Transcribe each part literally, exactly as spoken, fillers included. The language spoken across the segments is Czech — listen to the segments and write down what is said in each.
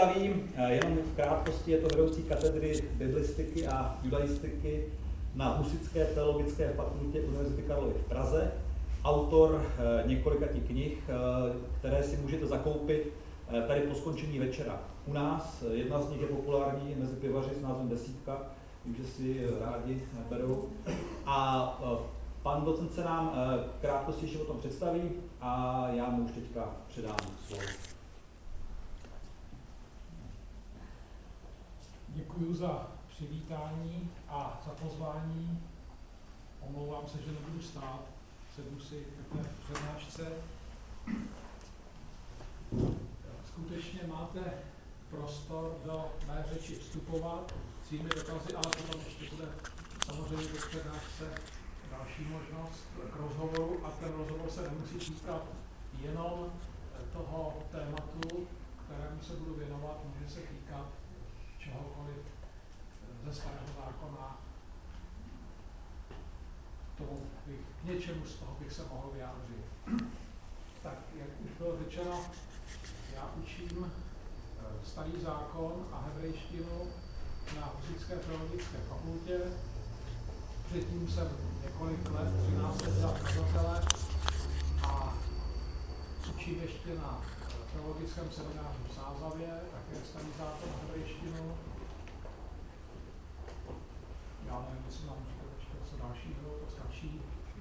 představím, jenom v krátkosti, je to vedoucí katedry biblistiky a judaistiky na Husitské teologické fakultě Univerzity Karlovy v Praze, autor několika těch knih, které si můžete zakoupit tady po skončení večera u nás. Jedna z nich je populární mezi pivaři s názvem Desítka, vím, že si rádi berou. A pan docent se nám krátkosti ještě o tom představí a já mu už teďka předám slovo. Děkuji za přivítání a za pozvání. Omlouvám se, že nebudu stát, sednu si v té přednášce. Skutečně máte prostor do mé řeči vstupovat svými dotazy, ale potom ještě bude samozřejmě do přednášce další možnost k rozhovoru a ten rozhovor se nemusí týkat jenom toho tématu, kterému se budu věnovat, může se týkat čehokoliv ze Starého zákona. Tomu bych, k něčemu z toho bych se mohl vyjádřit. Tak, jak už bylo řečeno, já učím Starý zákon a hebrejštinu na Husitské teologické fakultě. Předtím jsem několik let, třináct let za kazatele a učím ještě na teologickém semináři v Sázavě, také Starý zákon a hebrejštinu. Já nevím, jestli mám říkat ještě něco dalšího, to stačí.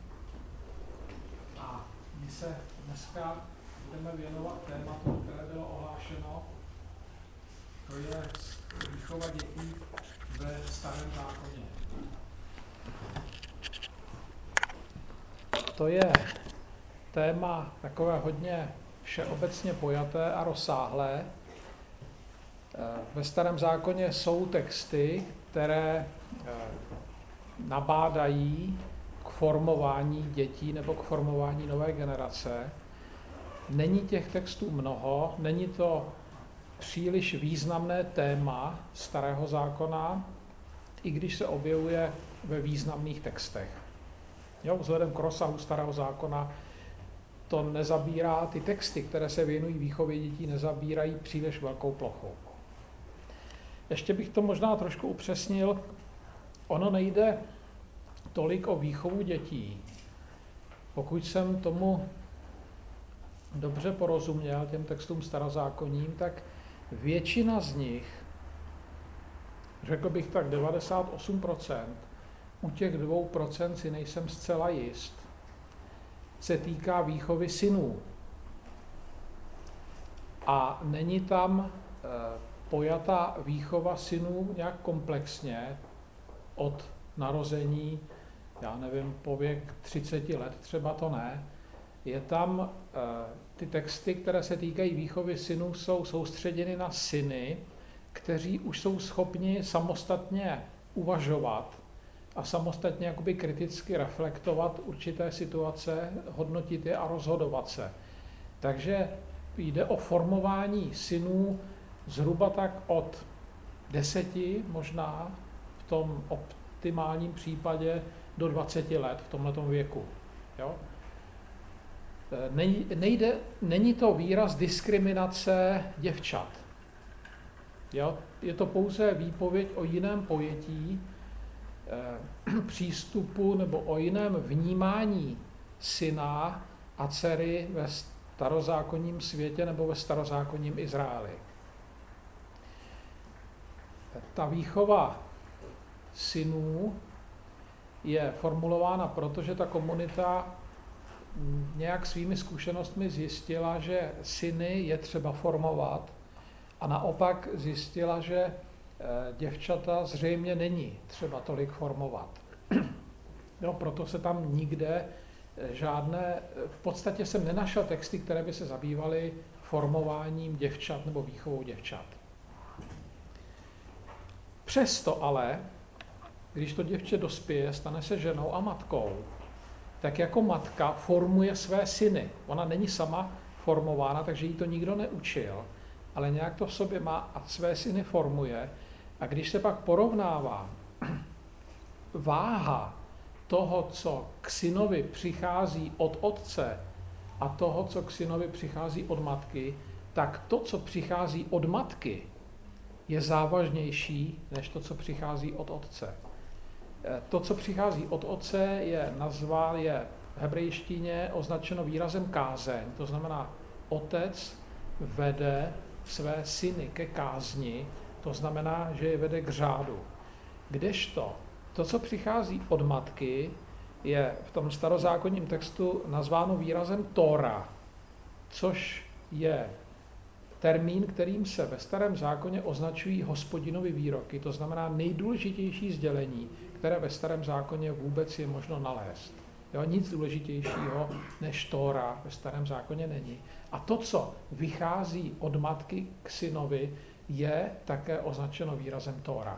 A my se dneska budeme věnovat tématu, které bylo ohlášeno, to je výchova dětí ve Starém zákoně. To je téma takové hodně všeobecně pojaté a rozsáhlé. Ve Starém zákoně jsou texty, které nabádají k formování dětí nebo k formování nové generace. Není těch textů mnoho, není to příliš významné téma Starého zákona, i když se objevuje ve významných textech. Jo, vzhledem k rozsahu Starého zákona to nezabírá, ty texty, které se věnují výchově dětí, nezabírají příliš velkou plochu. Ještě bych to možná trošku upřesnil. Ono nejde tolik o výchovu dětí. Pokud jsem tomu dobře porozuměl, těm textům starozákonním, tak většina z nich, řekl bych tak devadesát osm procent, u těch dvou procent si nejsem zcela jist, se týká výchovy synů. A není tam e, pojata výchova synů nějak komplexně od narození, já nevím, po věk třicet let, třeba to ne. Je tam, e, ty texty, které se týkají výchovy synů, jsou soustředěny na syny, kteří už jsou schopni samostatně uvažovat a samostatně jakoby kriticky reflektovat určité situace, hodnotit je a rozhodovat se. Takže jde o formování synů zhruba tak od deseti, možná v tom optimálním případě do dvaceti let v tomhletom věku. Jo? Nejde, není to výraz diskriminace děvčat. Jo? Je to pouze výpověď o jiném pojetí, eh, přístupu nebo o jiném vnímání syna a dcery ve starozákonním světě nebo ve starozákonním Izraeli. Ta výchova synů je formulována proto, že ta komunita nějak svými zkušenostmi zjistila, že syny je třeba formovat a naopak zjistila, že děvčata zřejmě není třeba tolik formovat. No, proto se tam nikde žádné, v podstatě jsem nenašel texty, které by se zabývaly formováním děvčat nebo výchovou děvčat. Přesto ale, když to děvče dospěje, stane se ženou a matkou, tak jako matka formuje své syny. Ona není sama formována, takže jí to nikdo neučil, ale nějak to v sobě má a své syny formuje. A když se pak porovnává váha toho, co k synovi přichází od otce a toho, co k synovi přichází od matky, tak to, co přichází od matky, je závažnější než to, co přichází od otce. To, co přichází od otce, je nazván, je v hebrejštině označeno výrazem kázeň, to znamená, otec vede své syny ke kázni, to znamená, že je vede k řádu. Kdežto to, co přichází od matky, je v tom starozákonním textu nazváno výrazem Tóra, což je termín, kterým se ve Starém zákoně označují Hospodinovy výroky, to znamená nejdůležitější sdělení, které ve Starém zákoně vůbec je možno nalézt. Jo, nic důležitějšího než Tóra ve Starém zákoně není. A to, co vychází od matky k synovi, je také označeno výrazem Tóra.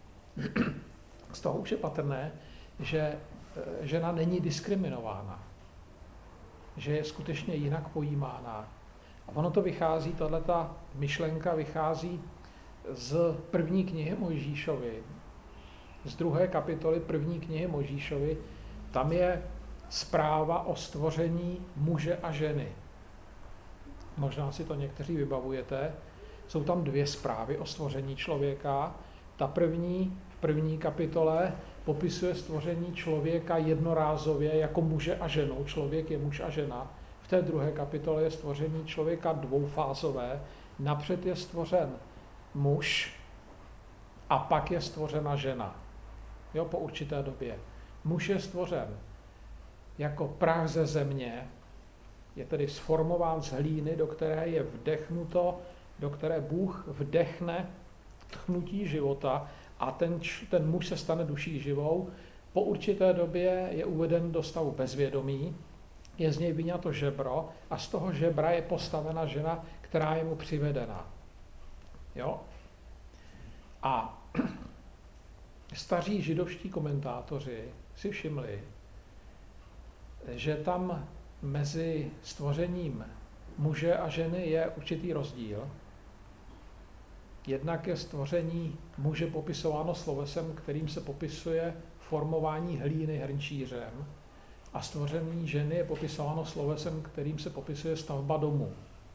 Z toho už je patrné, že žena není diskriminována, že je skutečně jinak pojímána. A ono to vychází, tahleta myšlenka vychází z první knihy Mojžíšovi, z druhé kapitoly první knihy Mojžíšovi. Tam je zpráva o stvoření muže a ženy. Možná si to někteří vybavujete. Jsou tam dvě zprávy o stvoření člověka. Ta první, v první kapitole popisuje stvoření člověka jednorázově jako muže a ženu. Člověk je muž a žena. V té druhé kapitole je stvoření člověka dvoufázové. Napřed je stvořen muž a pak je stvořena žena. Jo, po určité době. Muž je stvořen jako prach ze země, je tedy sformován z hlíny, do které je vdechnuto, do které Bůh vdechne tchnutí života a ten, ten muž se stane duší živou. Po určité době je uveden do stavu bezvědomí, je z něj vyňato žebro a z toho žebra je postavena žena, která je mu přivedena. Jo? A staří židovští komentátoři si všimli, že tam mezi stvořením muže a ženy je určitý rozdíl. Jednak je stvoření muže popisováno slovesem, kterým se popisuje formování hlíny hrnčířem, a stvoření ženy je popisováno slovesem, kterým se popisuje stavba domu.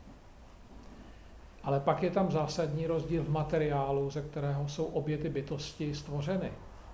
Ale pak je tam zásadní rozdíl v materiálu, ze kterého jsou obě ty bytosti stvořeny.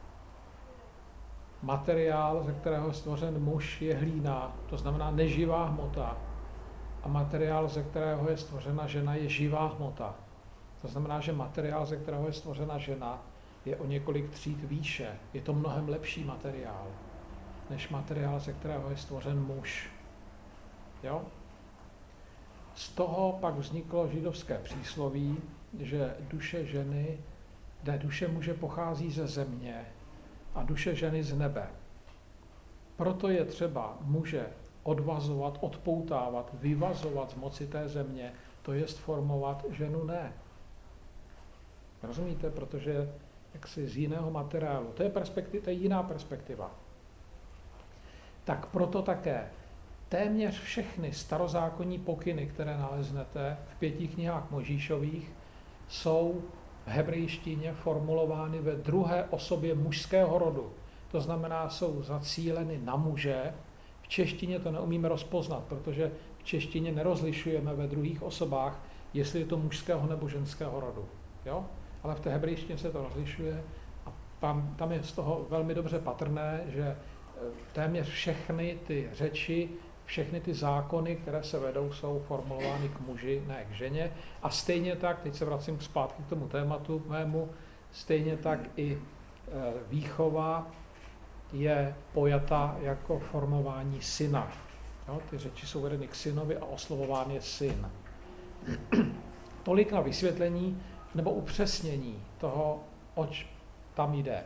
Materiál, ze kterého je stvořen muž, je hlína, to znamená neživá hmota. A materiál, ze kterého je stvořena žena, je živá hmota. To znamená, že materiál, ze kterého je stvořena žena, je o několik tříd výše. Je to mnohem lepší materiál, než materiál, ze kterého je stvořen muž. Jo? Z toho pak vzniklo židovské přísloví, že duše ženy, ne, duše muže pochází ze země a duše ženy z nebe. Proto je třeba muže odvazovat, odpoutávat, vyvazovat z moci té země, to jest formovat, ženu ne. Rozumíte? Protože jaksi z jiného materiálu. To je, perspektiva, to je jiná perspektiva. Tak proto také téměř všechny starozákonní pokyny, které naleznete v pěti knihách Mojžíšových, jsou v hebrejštině formulovány ve druhé osobě mužského rodu. To znamená, jsou zacíleny na muže. V češtině to neumíme rozpoznat, protože v češtině nerozlišujeme ve druhých osobách, jestli je to mužského nebo ženského rodu. Jo? Ale v té hebrejštině se to rozlišuje a tam, tam je z toho velmi dobře patrné, že téměř všechny ty řeči, všechny ty zákony, které se vedou, jsou formulovány k muži, ne k ženě. A stejně tak, teď se vracím zpátky k tomu tématu mému, stejně tak i výchova je pojata jako formování syna. Jo, ty řeči jsou vedeny k synovi a oslovován je syn. Tolik na vysvětlení nebo upřesnění toho, oč tam jde.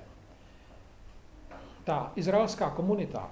Ta izraelská komunita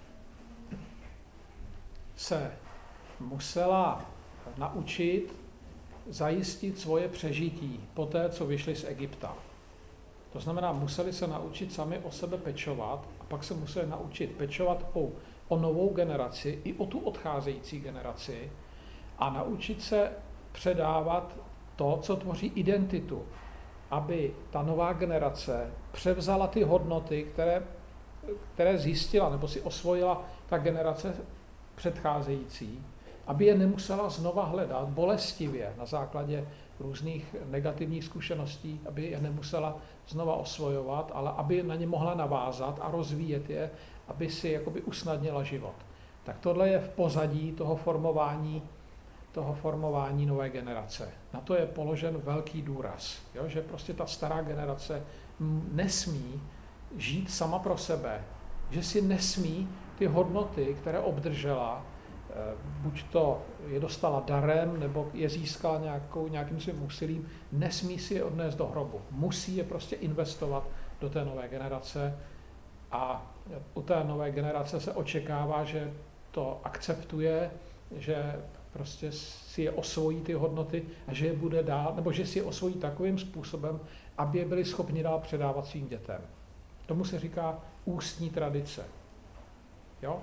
se musela naučit zajistit svoje přežití po té, co vyšli z Egypta. To znamená, museli se naučit sami o sebe pečovat a pak se museli naučit pečovat o, o novou generaci i o tu odcházející generaci a naučit se předávat to, co tvoří identitu, aby ta nová generace převzala ty hodnoty, které, které zjistila nebo si osvojila ta generace předcházející, aby je nemusela znova hledat bolestivě na základě různých negativních zkušeností, aby je nemusela znova osvojovat, ale aby na ně mohla navázat a rozvíjet je, aby si jakoby usnadnila život. Tak tohle je v pozadí toho formování, toho formování nové generace. Na to je položen velký důraz, jo? Že prostě ta stará generace nesmí žít sama pro sebe, že si nesmí ty hodnoty, které obdržela, buď to je dostala darem, nebo je získala nějakou, nějakým svým úsilím, nesmí si je odnést do hrobu. Musí je prostě investovat do té nové generace a u té nové generace se očekává, že to akceptuje, že prostě si je osvojí ty hodnoty a že je bude dál, nebo že si je osvojí takovým způsobem, aby je byli schopni dál předávat svým dětem. Tomu se říká ústní tradice. Jo?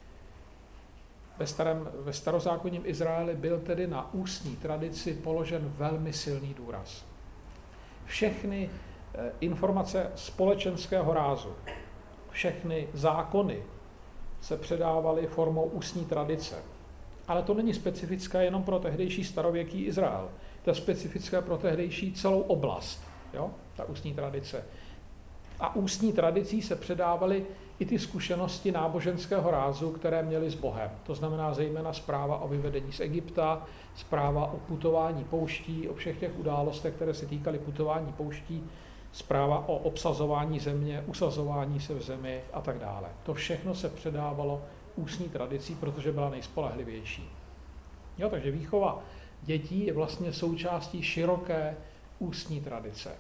Ve, starém, ve starozákonním Izraeli byl tedy na ústní tradici položen velmi silný důraz. Všechny eh, informace společenského rázu, všechny zákony se předávaly formou ústní tradice. Ale to není specifické jenom pro tehdejší starověký Izrael. To je specifické pro tehdejší celou oblast, jo? Ta ústní tradice. A ústní tradicí se předávaly i ty zkušenosti náboženského rázu, které měli s Bohem. To znamená zejména zpráva o vyvedení z Egypta, zpráva o putování pouští, o všech těch událostech, které se týkaly putování pouští, zpráva o obsazování země, usazování se v zemi a tak dále. To všechno se předávalo ústní tradicí, protože byla nejspolehlivější. Jo, takže výchova dětí je vlastně součástí široké ústní tradice.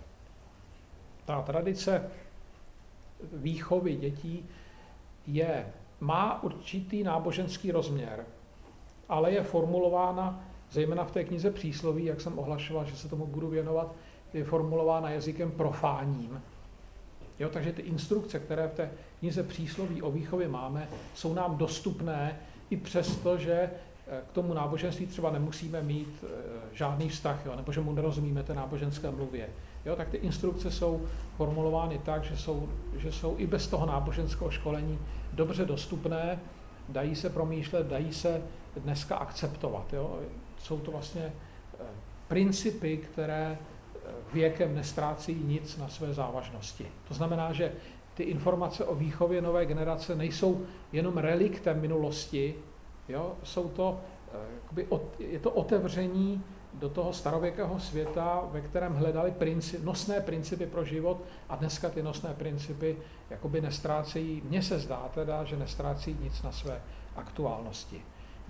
Ta tradice výchovy dětí je, má určitý náboženský rozměr, ale je formulována, zejména v té knize Přísloví, jak jsem ohlašoval, že se tomu budu věnovat, je formulována jazykem profánním. Jo, takže ty instrukce, které v té knize Přísloví o výchově máme, jsou nám dostupné i přesto, že k tomu náboženství třeba nemusíme mít žádný vztah, jo, nebo že mu nerozumíme té náboženské mluvě. Jo, tak ty instrukce jsou formulovány tak, že jsou, že jsou i bez toho náboženského školení dobře dostupné, dají se promýšlet, dají se dneska akceptovat. Jo. Jsou to vlastně principy, které věkem nestrácí nic na své závažnosti. To znamená, že ty informace o výchově nové generace nejsou jenom reliktem minulosti, jo? Jsou to, jakoby, je to otevření do toho starověkého světa, ve kterém hledali princip, nosné principy pro život a dneska ty nosné principy jakoby nestrácejí, mně se zdá teda, že nestrácejí nic na své aktuálnosti.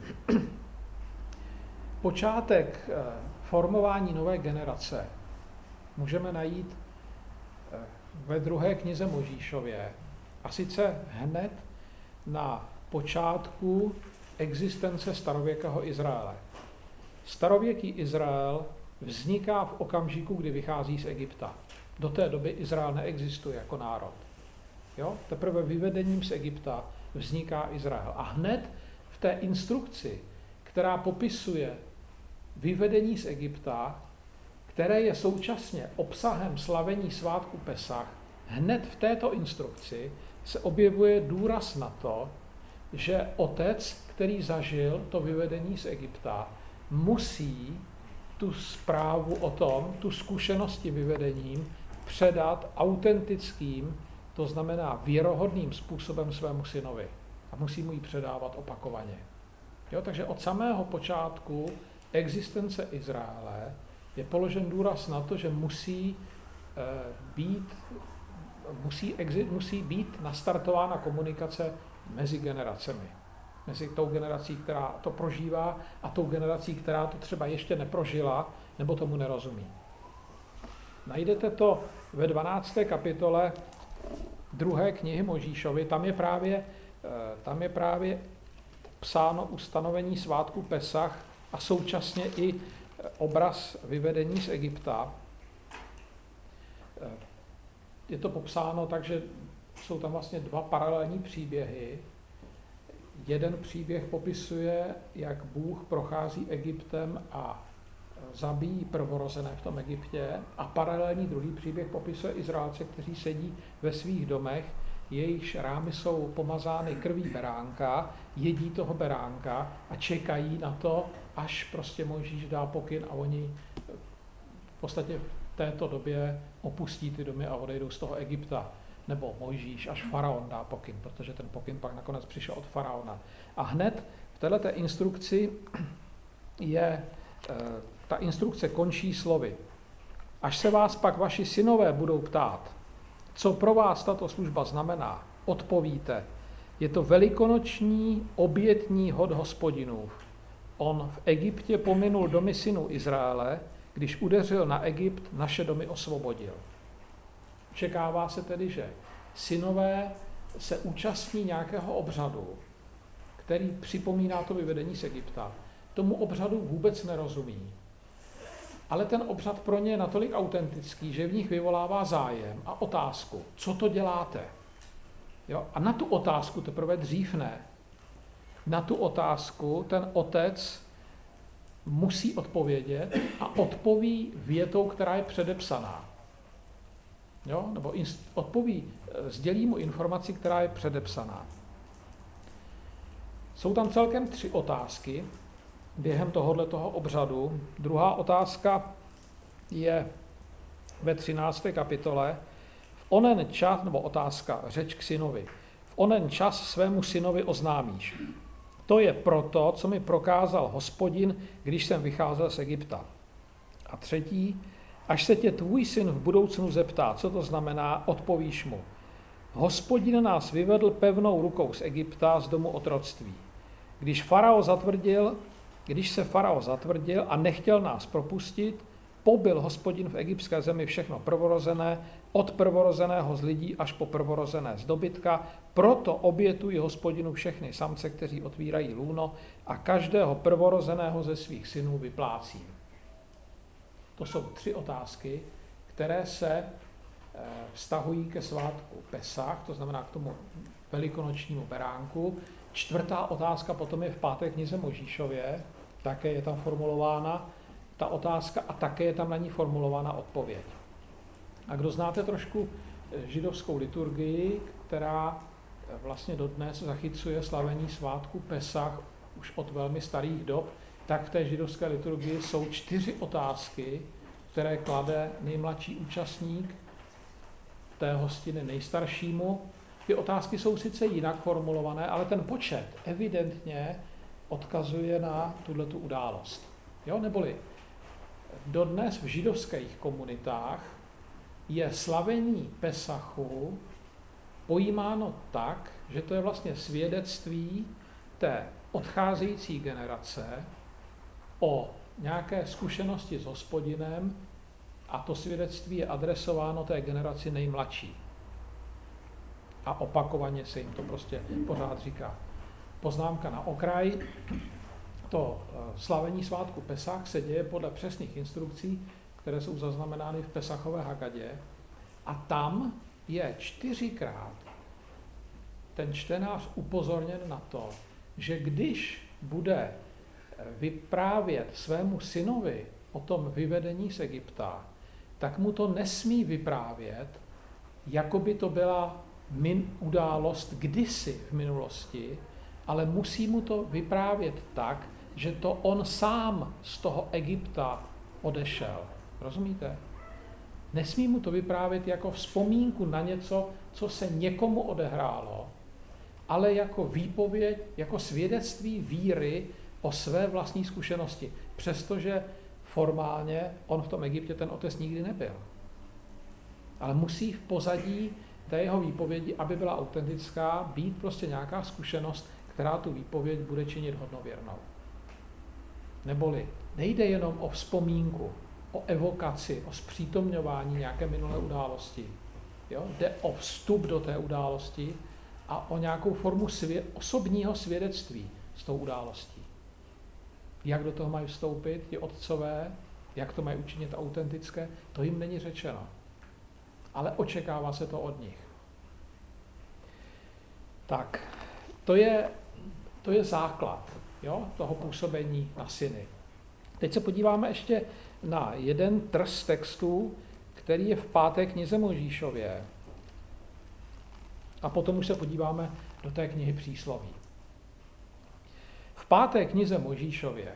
Počátek formování nové generace můžeme najít ve druhé knize Možíšově, a sice hned na počátku existence starověkého Izraele. Starověký Izrael vzniká v okamžiku, kdy vychází z Egypta. Do té doby Izrael neexistuje jako národ. Jo? Teprve vyvedením z Egypta vzniká Izrael. A hned v té instrukci, která popisuje vyvedení z Egypta, které je současně obsahem slavení svátku Pesach, hned v této instrukci se objevuje důraz na to, že otec, který zažil to vyvedení z Egypta, musí tu zprávu o tom, tu zkušenosti vyvedením předat autentickým, to znamená věrohodným způsobem svému synovi. A musí mu ji předávat opakovaně. Jo, takže od samého počátku existence Izraele je položen důraz na to, že musí e, být, musí, exi, musí být nastartována komunikace mezi generacemi. Mezi tou generací, která to prožívá, a tou generací, která to třeba ještě neprožila, nebo tomu nerozumí. Najdete to ve dvanácté kapitole druhé knihy Možíšovy. Tam je právě, tam je právě psáno ustanovení svátku Pesach a současně i obraz vyvedení z Egypta. Je to popsáno tak, že jsou tam vlastně dva paralelní příběhy. Jeden příběh popisuje, jak Bůh prochází Egyptem a zabíjí prvorozené v tom Egyptě, a paralelní druhý příběh popisuje Izraelce, kteří sedí ve svých domech, jejichž rámy jsou pomazány krví beránka, jedí toho beránka a čekají na to, až prostě Mojžíš dá pokyn a oni v podstatě v této době opustí ty domy a odejdou z toho Egypta. Nebo Mojžíš, až faraon dá pokyn, protože ten pokyn pak nakonec přišel od faraona. A hned v této instrukci je, ta instrukce končí slovy. Až se vás pak vaši synové budou ptát, co pro vás tato služba znamená, odpovíte, je to velikonoční obětní hod Hospodinův. On v Egyptě pominul domy synů Izraele, když udeřil na Egypt, naše domy osvobodil. Očekává se tedy, že synové se účastní nějakého obřadu, který připomíná to vyvedení z Egypta. Tomu obřadu vůbec nerozumí. Ale ten obřad pro ně je natolik autentický, že v nich vyvolává zájem a otázku, co to děláte? Jo? A na tu otázku teprve dřív ne. Na tu otázku ten otec musí odpovědět a odpoví větou, která je předepsaná. Jo? Nebo odpoví, sdělí mu informaci, která je předepsaná. Jsou tam celkem tři otázky během tohoto obřadu. Druhá otázka je ve třinácté kapitole. V onen čas, nebo otázka, řeč k synovi. V onen čas svému synovi oznámíš. To je proto, co mi prokázal Hospodin, když jsem vycházel z Egypta. A třetí, až se tě tvůj syn v budoucnu zeptá, co to znamená, odpovíš mu. Hospodin nás vyvedl pevnou rukou z Egypta, z domu otroctví. Když farao zatvrdil, když se farao zatvrdil a nechtěl nás propustit, pobil Hospodin v egyptské zemi všechno prvorozené, od prvorozeného z lidí až po prvorozené z dobytka, proto obětují Hospodinu všechny samce, kteří otvírají lůno, a každého prvorozeného ze svých synů vyplácím. To jsou tři otázky, které se vztahují ke svátku Pesach, to znamená k tomu velikonočnímu beránku. Čtvrtá otázka potom je v páté knize Mojžíšově, také je tam formulována ta otázka a také je tam na ní formulována odpověď. A kdo znáte trošku židovskou liturgii, která vlastně dodnes zachycuje slavení svátku Pesach už od velmi starých dob, tak v té židovské liturgii jsou čtyři otázky, které klade nejmladší účastník té hostiny nejstaršímu. Ty otázky jsou sice jinak formulované, ale ten počet evidentně odkazuje na tuhletu událost. Jo? Neboli dodnes v židovských komunitách je slavení Pesachu pojímáno tak, že to je vlastně svědectví té odcházející generace o nějaké zkušenosti s Hospodinem a to svědectví je adresováno té generaci nejmladší. A opakovaně se jim to prostě pořád říká. Poznámka na okraj. To slavení svátku Pesach se děje podle přesných instrukcí, které jsou zaznamenány v Pesachové Hagadě. A tam je čtyřikrát ten čtenář upozorněn na to, že když bude vyprávět svému synovi o tom vyvedení z Egypta, tak mu to nesmí vyprávět, jako by to byla min událost kdysi v minulosti, ale musí mu to vyprávět tak, že to on sám z toho Egypta odešel. Rozumíte? Nesmí mu to vyprávět jako vzpomínku na něco, co se někomu odehrálo, ale jako výpověď, jako svědectví víry o své vlastní zkušenosti. Přestože formálně on v tom Egyptě ten otec nikdy nebyl. Ale musí v pozadí té jeho výpovědi, aby byla autentická, být prostě nějaká zkušenost, která tu výpověď bude činit hodnověrnou. Neboli nejde jenom o vzpomínku, o evokaci, o zpřítomňování nějaké minulé události. Jo? Jde o vstup do té události a o nějakou formu svě- osobního svědectví s tou událostí. Jak do toho mají vstoupit ti otcové, jak to mají učinit autentické, to jim není řečeno. Ale očekává se to od nich. Tak, to je, to je základ, jo, toho působení na syny. Teď se podíváme ještě na jeden trst textů, který je v páté knize Mojžíšově. A potom už se podíváme do té knihy Přísloví. V páté knize Mojžíšově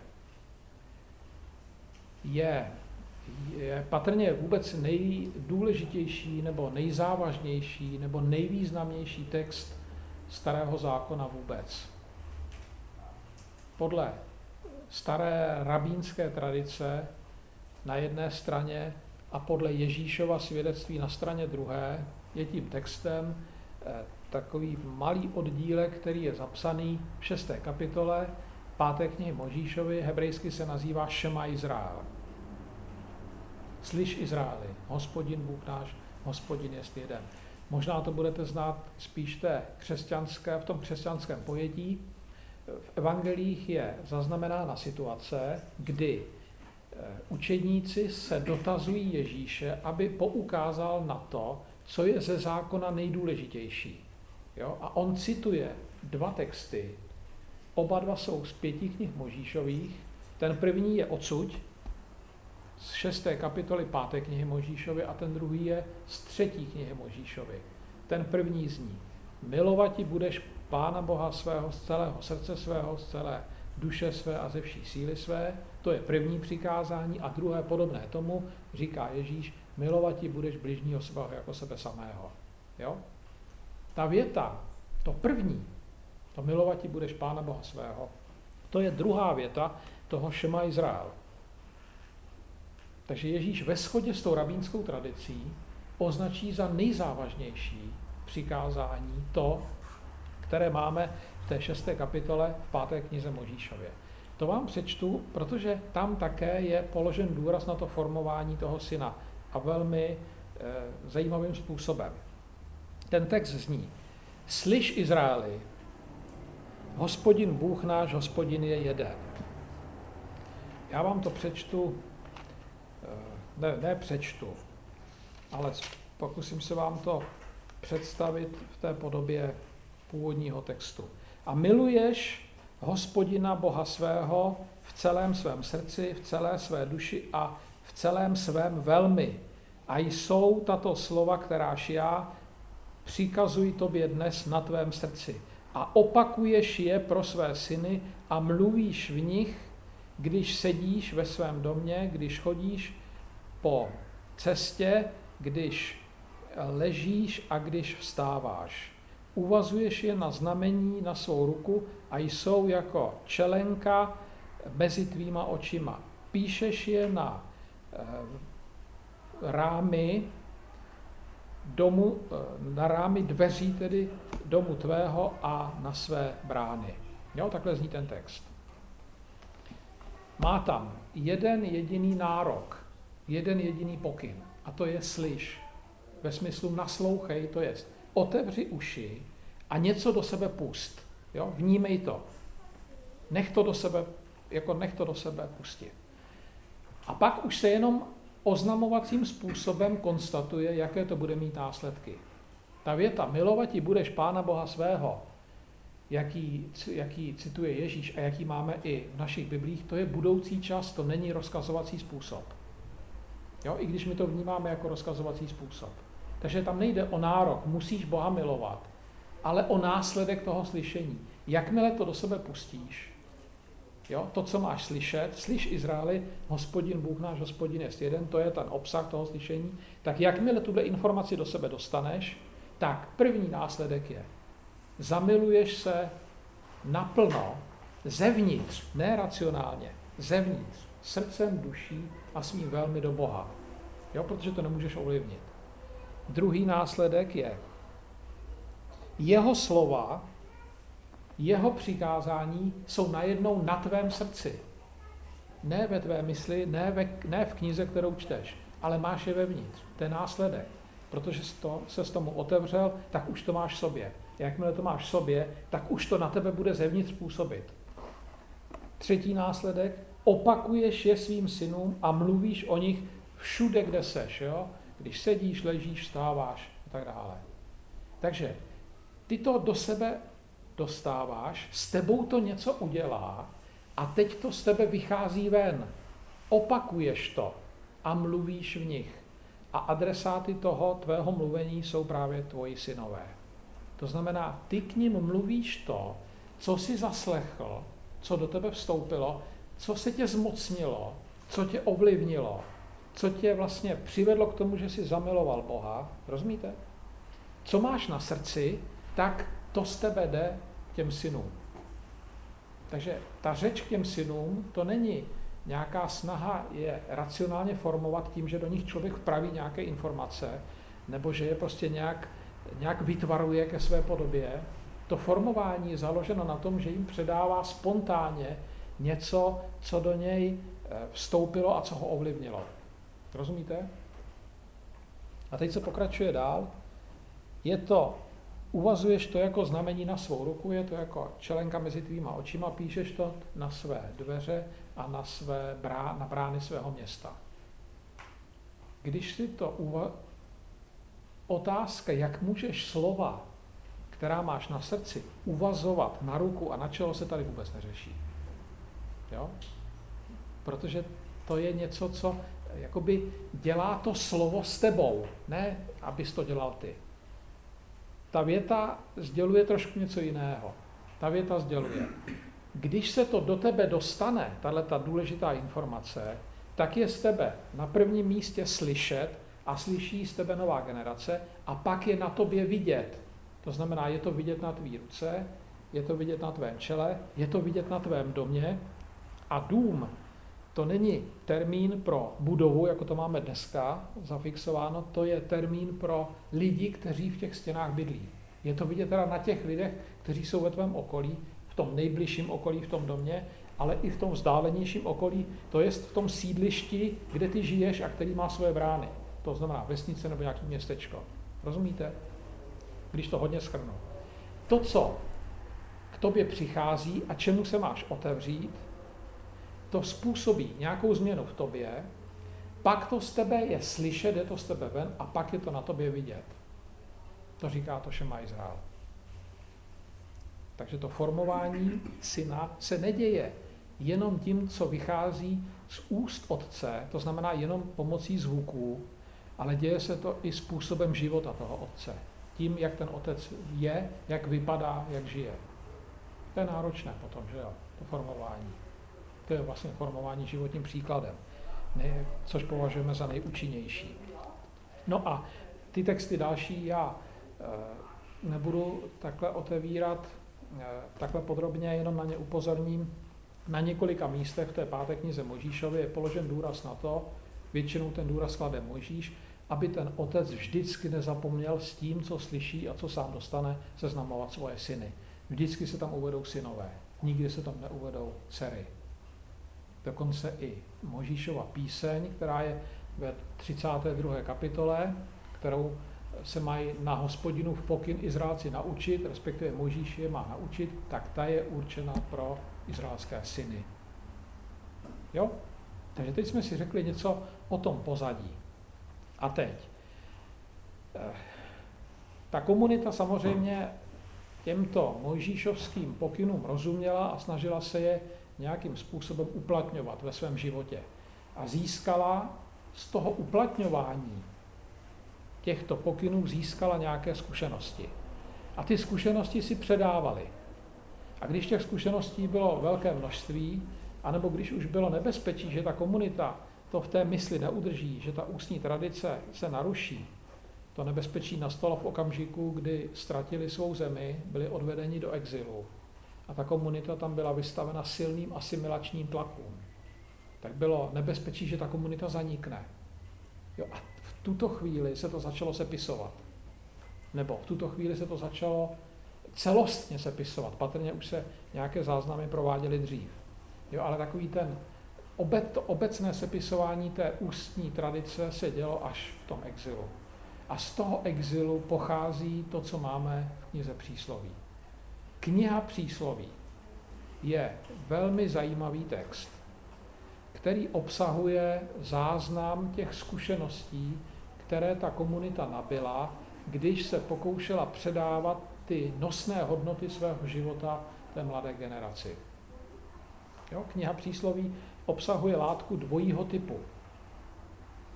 je, je patrně vůbec nejdůležitější nebo nejzávažnější nebo nejvýznamnější text Starého zákona vůbec. Podle staré rabínské tradice na jedné straně a podle Ježíšova svědectví na straně druhé je tím textem takový malý oddílek, který je zapsaný v šesté kapitole páté knihy Mojžíšovy, hebrejsky se nazývá Šema Izrael. Slyš Izraeli, Hospodin Bůh náš, Hospodin jest jeden. Možná to budete znát spíš té křesťanské, v tom křesťanském pojetí. V evangelích je zaznamenána situace, kdy učedníci se dotazují Ježíše, aby poukázal na to, co je ze zákona nejdůležitější. Jo? A on cituje dva texty, oba dva jsou z pěti knih Mojžíšových. Ten první je odsud, z šesté kapitoly páté knihy Mojžíšovy a ten druhý je z třetí knihy Mojžíšovy. Ten první zní: milovati budeš Pána Boha svého z celého srdce svého, z celé duše své a ze vší síly své. To je první přikázání a druhé podobné tomu říká Ježíš: milovati budeš bližního svého jako sebe samého. Jo? Ta věta, to první, to milovati budeš Pána Boha svého, to je druhá věta toho Šema Izrael. Takže Ježíš ve shodě s tou rabínskou tradicí označí za nejzávažnější přikázání to, které máme v té šesté kapitole v páté knize Mojžíšově. To vám přečtu, protože tam také je položen důraz na to formování toho syna a velmi e, zajímavým způsobem. Ten text zní: Slyš Izraeli, Hospodin Bůh náš, Hospodin je jeden. Já vám to přečtu, ne, ne přečtu, ale pokusím se vám to představit v té podobě původního textu. A miluješ Hospodina Boha svého v celém svém srdci, v celé své duši a v celém svém velmi. A jsou tato slova, kteráž já přikazuji tobě dnes na tvém srdci. A opakuješ je pro své syny a mluvíš v nich, když sedíš ve svém domě, když chodíš po cestě, když ležíš a když vstáváš. Uvazuješ je na znamení na svou ruku a jsou jako čelenka mezi tvýma očima. Píšeš je na e, rámy domu, na rámy dveří tedy domu tvého a na své brány. Jo, takhle zní ten text. Má tam jeden jediný nárok, jeden jediný pokyn, a to je slyš. Ve smyslu naslouchej, to jest otevři uši a něco do sebe pust. Jo? Vnímej to. Nech to do sebe, jako nech to do sebe pustit. A pak už se jenom oznamovacím způsobem konstatuje, jaké to bude mít následky. Ta věta milovati budeš Pána Boha svého, jaký, jaký cituje Ježíš a jaký máme i v našich biblích, to je budoucí čas, to není rozkazovací způsob. Jo? I když my to vnímáme jako rozkazovací způsob. Takže tam nejde o nárok, musíš Boha milovat, ale o následek toho slyšení. Jakmile to do sebe pustíš, jo, to, co máš slyšet, slyš Izraeli, Hospodin Bůh náš, Hospodin jest jeden, to je ten obsah toho slyšení, tak jakmile tuhle informaci do sebe dostaneš, tak první následek je, zamiluješ se naplno, zevnitř, ne racionálně, zevnitř, srdcem, duší a svým velmi do Boha. Jo, protože to nemůžeš ovlivnit. Druhý následek je, jeho slova, jeho přikázání jsou najednou na tvém srdci. Ne ve tvé mysli, ne, ve, ne v knize, kterou čteš, ale máš je vevnitř. To je následek. Protože to, se s tomu otevřel, tak už to máš v sobě. Jakmile to máš v sobě, tak už to na tebe bude zevnitř působit. Třetí následek, opakuješ je svým synům a mluvíš o nich všude, kde seš. Jo? Když sedíš, ležíš, vstáváš a tak dále. Takže ty to do sebe dostáváš, s tebou to něco udělá a teď to z tebe vychází ven. Opakuješ to a mluvíš v nich. A adresáty toho tvého mluvení jsou právě tvoji synové. To znamená, ty k ním mluvíš to, co jsi zaslechl, co do tebe vstoupilo, co se tě zmocnilo, co tě ovlivnilo, co tě vlastně přivedlo k tomu, že jsi zamiloval Boha. Rozumíte? Co máš na srdci, tak to z tebe jde k těm synům. Takže ta řeč k těm synům, to není nějaká snaha je racionálně formovat tím, že do nich člověk vpraví nějaké informace, nebo že je prostě nějak, nějak vytvaruje ke své podobě. To formování je založeno na tom, že jim předává spontánně něco, co do něj vstoupilo a co ho ovlivnilo. Rozumíte? A teď se pokračuje dál. Je to, uvazuješ to jako znamení na svou ruku, je to jako čelenka mezi tvýma očima, píšeš to na své dveře a na, své brá, na brány svého města. Když si to uva... Otázka, jak můžeš slova, která máš na srdci, uvazovat na ruku a na čelo, se tady vůbec neřeší. Jo? Protože to je něco, co jakoby dělá to slovo s tebou, ne abys to dělal ty. Ta věta sděluje trošku něco jiného. Ta věta sděluje, když se to do tebe dostane, tato důležitá informace, tak je z tebe na prvním místě slyšet a slyší z tebe nová generace a pak je na tobě vidět. To znamená, je to vidět na tvý ruce, je to vidět na tvém čele, je to vidět na tvém domě a dům. To není termín pro budovu, jako to máme dneska zafixováno, to je termín pro lidi, kteří v těch stěnách bydlí. Je to vidět teda na těch lidech, kteří jsou ve tvém okolí, v tom nejbližším okolí v tom domě, ale i v tom vzdálenějším okolí, to je v tom sídlišti, kde ty žiješ a který má svoje brány. To znamená vesnice nebo nějaké městečko. Rozumíte? Když to hodně shrnu. To, co k tobě přichází a čemu se máš otevřít, to způsobí nějakou změnu v tobě, pak to z tebe je slyšet, je to z tebe ven a pak je to na tobě vidět. To říká to Šema Izrael. Takže to formování syna se neděje jenom tím, co vychází z úst otce, to znamená jenom pomocí zvuků, ale děje se to i způsobem života toho otce. Tím, jak ten otec je, jak vypadá, jak žije. To je náročné potom, že jo, to formování. To je vlastně formování životním příkladem, ne, což považujeme za nejúčinnější. No a ty texty další já e, nebudu takhle otevírat e, takhle podrobně, jenom na ně upozorním. Na několika místech v té páté knize Mojžíšově je položen důraz na to, většinou ten důraz klade Mojžíš, aby ten otec vždycky nezapomněl s tím, co slyší a co sám dostane, seznamovat svoje syny. Vždycky se tam uvedou synové, nikdy se tam neuvedou dcery. Dokonce i Mojžíšova píseň, která je ve třicáté druhé kapitole, kterou se mají na Hospodinův pokyn Izraelci naučit, respektive Mojžíš je má naučit, tak ta je určena pro izraelské syny. Jo? Takže teď jsme si řekli něco o tom pozadí. A teď. Ta komunita samozřejmě těmto mojžíšovským pokynům rozuměla a snažila se je nějakým způsobem uplatňovat ve svém životě. A získala z toho uplatňování těchto pokynů získala nějaké zkušenosti. A ty zkušenosti si předávali. A když těch zkušeností bylo velké množství, anebo když už bylo nebezpečí, že ta komunita to v té mysli neudrží, že ta ústní tradice se naruší, to nebezpečí nastalo v okamžiku, kdy ztratili svou zemi, byli odvedeni do exilu. A ta komunita tam byla vystavena silným asimilačním tlakům. Tak bylo nebezpečí, že ta komunita zanikne. Jo, a v tuto chvíli se to začalo sepisovat. Nebo v tuto chvíli se to začalo celostně sepisovat. Patrně už se nějaké záznamy prováděly dřív. Jo, ale takový ten obec, to obecné sepisování té ústní tradice se dělo až v tom exilu. A z toho exilu pochází to, co máme v knize Přísloví. Kniha Přísloví je velmi zajímavý text, který obsahuje záznam těch zkušeností, které ta komunita nabyla, když se pokoušela předávat ty nosné hodnoty svého života té mladé generaci. Jo? Kniha Přísloví obsahuje látku dvojího typu.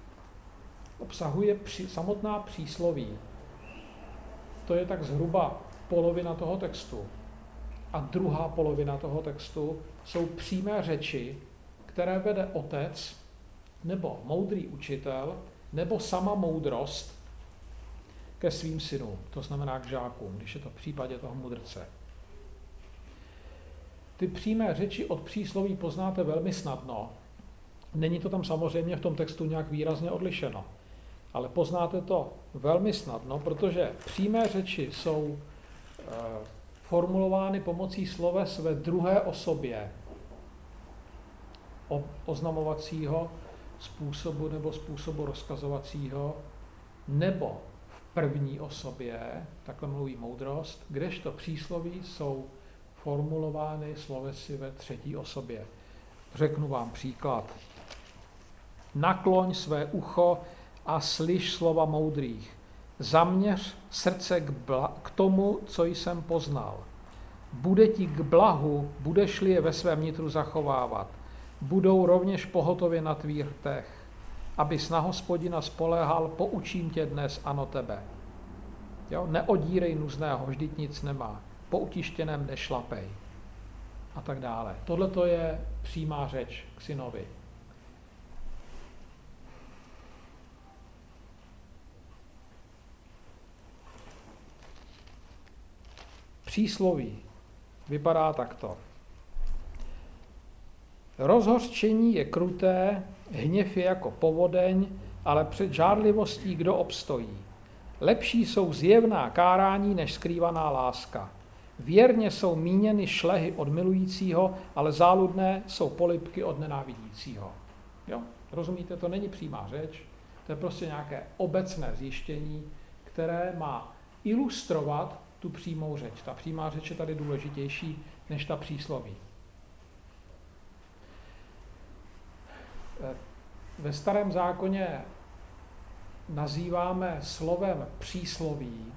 Obsahuje při, samotná přísloví. To je tak zhruba polovina toho textu. A druhá polovina toho textu jsou přímé řeči, které vede otec nebo moudrý učitel nebo sama moudrost ke svým synům, to znamená k žákům, když je to v případě toho mudrce. Ty přímé řeči od přísloví poznáte velmi snadno. Není to tam samozřejmě v tom textu nějak výrazně odlišeno, ale poznáte to velmi snadno, protože přímé řeči jsou e, formulovány pomocí sloves ve druhé osobě o, oznamovacího způsobu nebo způsobu rozkazovacího, nebo v první osobě, takhle mluví moudrost, kdežto přísloví jsou formulovány slovesy ve třetí osobě. Řeknu vám příklad. Nakloň své ucho a slyš slova moudrých. Zaměř srdce k, bla- k tomu, co jsem poznal. Bude ti k blahu, budeš-li je ve svém nitru zachovávat. Budou rovněž pohotově na tvých rtech. Abys na Hospodina spoléhal, poučím tě dnes, ano tebe. Jo? Neodírej nuzného, vždyť nic nemá. Po utištěném nešlapej. A tak dále. Tohle to je přímá řeč k synovi. Přísloví vypadá takto. Rozhořčení je kruté, hněv je jako povodeň, ale před žárlivostí kdo obstojí. Lepší jsou zjevná kárání než skrývaná láska. Věrně jsou míněny šlehy od milujícího, ale záludné jsou polibky od nenávidícího. Jo? Rozumíte, to není přímá řeč, to je prostě nějaké obecné zjištění, které má ilustrovat tu přímou řeč. Ta přímá řeč je tady důležitější než ta přísloví. Ve Starém zákoně nazýváme slovem přísloví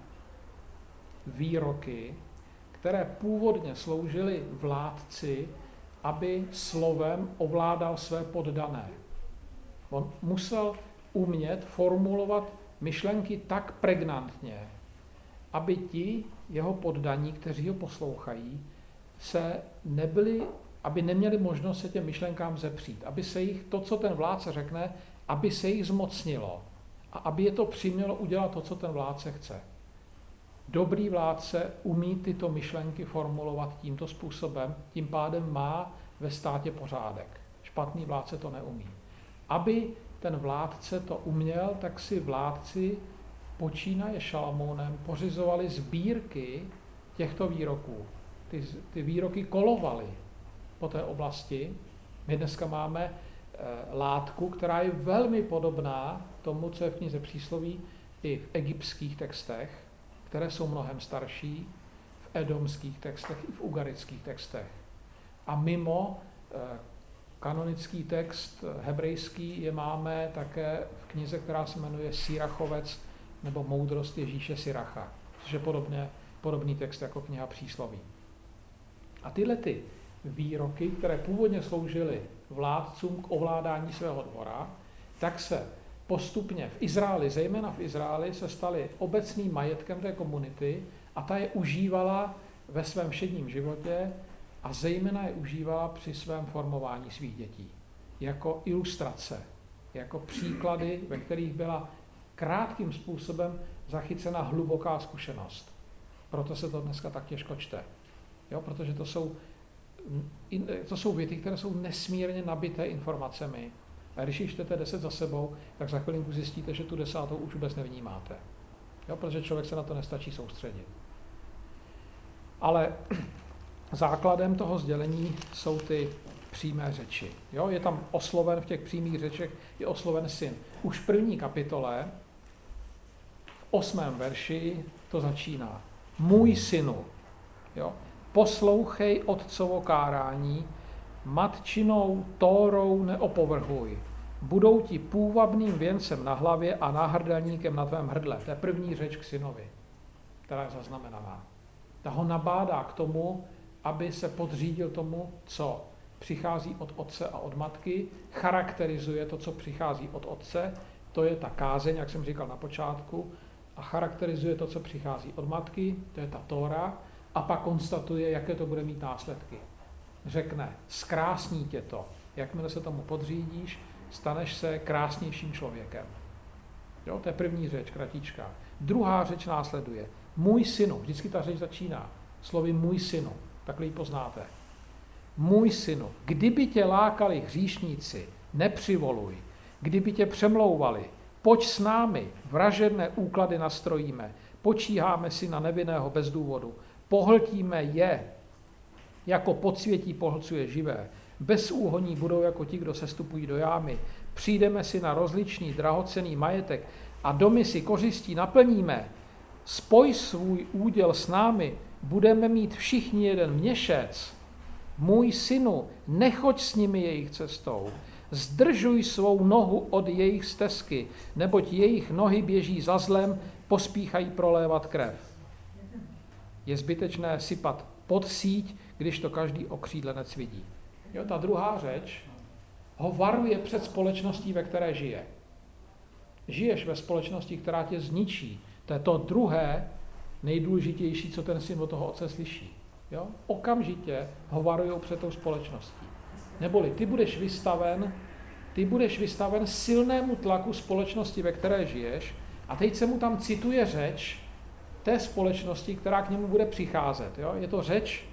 výroky, které původně sloužily vládci, aby slovem ovládal své poddané. On musel umět formulovat myšlenky tak pregnantně, aby ti jeho poddaní, kteří ho poslouchají, se nebyli, aby neměli možnost se těm myšlenkám zepřít, aby se jich, to, co ten vládce řekne, aby se jich zmocnilo a aby je to přimělo udělat to, co ten vládce chce. Dobrý vládce umí tyto myšlenky formulovat tímto způsobem, tím pádem má ve státě pořádek. Špatný vládce to neumí. Aby ten vládce to uměl, tak si vládci počínaje Šalamounem pořizovali sbírky těchto výroků. Ty, ty výroky kolovaly po té oblasti. My dneska máme e, látku, která je velmi podobná tomu, co je v knize Přísloví, i v egyptských textech, které jsou mnohem starší, v edomských textech i v ugarických textech. A mimo e, kanonický text hebrejský je máme také v knize, která se jmenuje Sirachovec nebo Moudrost Ježíše Siracha, což je podobně, podobný text jako kniha Přísloví. A tyhle ty výroky, které původně sloužily vládcům k ovládání svého dvora, tak se postupně v Izraeli, zejména v Izraeli, se staly obecným majetkem té komunity a ta je užívala ve svém všedním životě a zejména je užívala při svém formování svých dětí. Jako ilustrace, jako příklady, ve kterých byla krátkým způsobem zachycena hluboká zkušenost. Proto se to dneska tak těžko čte. Jo, protože to jsou, to jsou věty, které jsou nesmírně nabité informacemi. A když ji čtete deset za sebou, tak za chvilinku zjistíte, že tu desátou už vůbec nevnímáte. Jo, protože člověk se na to nestačí soustředit. Ale základem toho sdělení jsou ty přímé řeči. Jo, je tam osloven v těch přímých řečech, je osloven syn. Už v první kapitole, v osmém verši, to začíná. Můj synu, jo, poslouchej otcovo kárání, matčinou tórou neopovrhuj. Budou ti půvabným věncem na hlavě a náhrdelníkem na tvém hrdle. To je první řeč k synovi, která je zaznamenaná. Ta ho nabádá k tomu, aby se podřídil tomu, co přichází od otce a od matky, charakterizuje to, co přichází od otce, to je ta kázeň, jak jsem říkal na počátku, a charakterizuje to, co přichází od matky, to je ta Tóra, a pak konstatuje, jaké to bude mít následky. Řekne, zkrásní tě to. Jakmile se tomu podřídíš, staneš se krásnějším člověkem. Jo, to je první řeč, kratička. Druhá řeč následuje. Můj synu, vždycky ta řeč začíná slovy můj synu, takhle ji poznáte. Můj synu, kdyby tě lákali hříšníci, nepřivoluj. Kdyby tě přemlouvali, pojď s námi, vražedné úklady nastrojíme, počíháme si na nevinného bez důvodu, pohltíme je, jako podsvětí pohlcuje živé, bez úhoní budou jako ti, kdo sestupují do jámy, přijdeme si na rozličný drahocenný majetek a domy si kořistí naplníme, spoj svůj úděl s námi, budeme mít všichni jeden měšec. Můj synu, nechoď s nimi jejich cestou, zdržuj svou nohu od jejich stezky, neboť jejich nohy běží za zlem, pospíchají prolévat krev. Je zbytečné sypat pod síť, když to každý okřídlenec vidí. Jo, ta druhá řeč ho varuje před společností, ve které žije. Žiješ ve společnosti, která tě zničí. To je to druhé nejdůležitější, co ten syn od toho otce slyší. Jo? Okamžitě ho varujou před tou společností. Neboli ty budeš vystaven, ty budeš vystaven silnému tlaku společnosti, ve které žiješ, a teď se mu tam cituje řeč té společnosti, která k němu bude přicházet. Jo? Je to řeč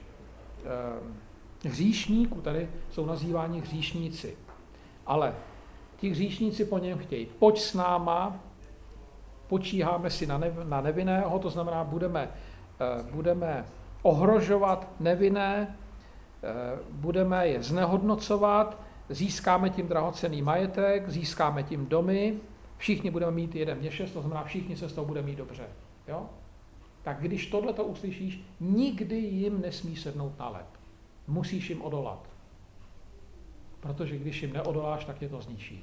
eh, hříšníků, tady jsou nazýváni hříšníci. Ale ti hříšníci po něm chtějí, pojď s náma, počíháme si na, nev, na nevinného, to znamená, budeme, eh, budeme ohrožovat nevinné, eh, budeme je znehodnocovat, získáme tím drahocenný majetek, získáme tím domy, všichni budeme mít jeden měšec, to znamená, všichni se z toho budeme mít dobře. Jo? Tak když tohleto uslyšíš, nikdy jim nesmí sednout na lep. Musíš jim odolat. Protože když jim neodoláš, tak tě to zničí.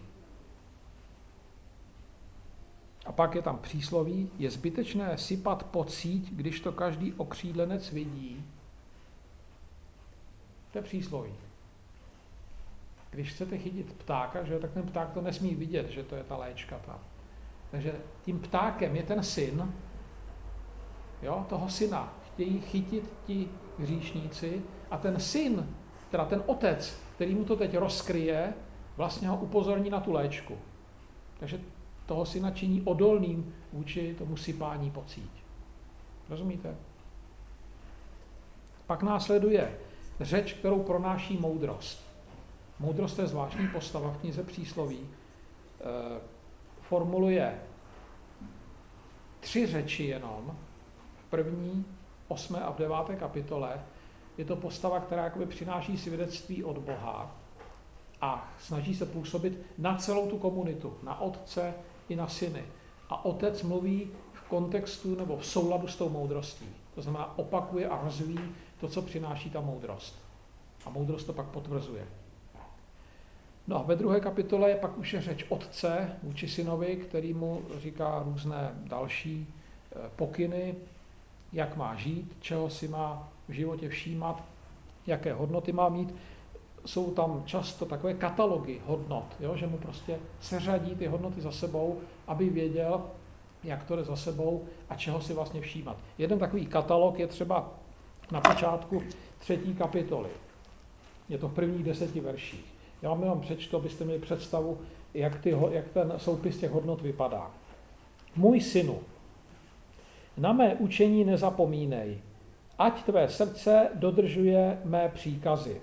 A pak je tam přísloví, je zbytečné sypat pod síť, když to každý okřídlenec vidí. To je přísloví. Když chcete chytit ptáka, že, tak ten pták to nesmí vidět, že to je ta léčka tam. Takže tím ptákem je ten syn, jo, toho syna chtějí chytit ti hříšníci a ten syn, teda ten otec, který mu to teď rozkryje, vlastně ho upozorní na tu léčku. Takže toho syna činí odolným vůči tomu sypání pod síť. Rozumíte? Pak následuje řeč, kterou pronáší moudrost. Moudrost je zvláštní postava v knize Přísloví. E, formuluje tři řeči jenom, v první, osmé a v deváté kapitole. Je to postava, která jakoby přináší svědectví od Boha a snaží se působit na celou tu komunitu, na otce i na syny. A otec mluví v kontextu nebo v souladu s tou moudrostí. To znamená, opakuje a rozvíjí to, co přináší ta moudrost. A moudrost to pak potvrzuje. No a ve druhé kapitole je pak už je řeč otce vůči synovi, který mu říká různé další pokyny, jak má žít, čeho si má v životě všímat, jaké hodnoty má mít. Jsou tam často takové katalogy hodnot, jo, že mu prostě seřadí ty hodnoty za sebou, aby věděl, jak to jde za sebou a čeho si vlastně všímat. Jeden takový katalog je třeba na počátku třetí kapitoly. Je to v prvních deseti verších. Já vám jenom přečtu, abyste měli představu, jak, ty, jak ten soupis těch hodnot vypadá. Můj synu, na mé učení nezapomínej, ať tvé srdce dodržuje mé příkazy.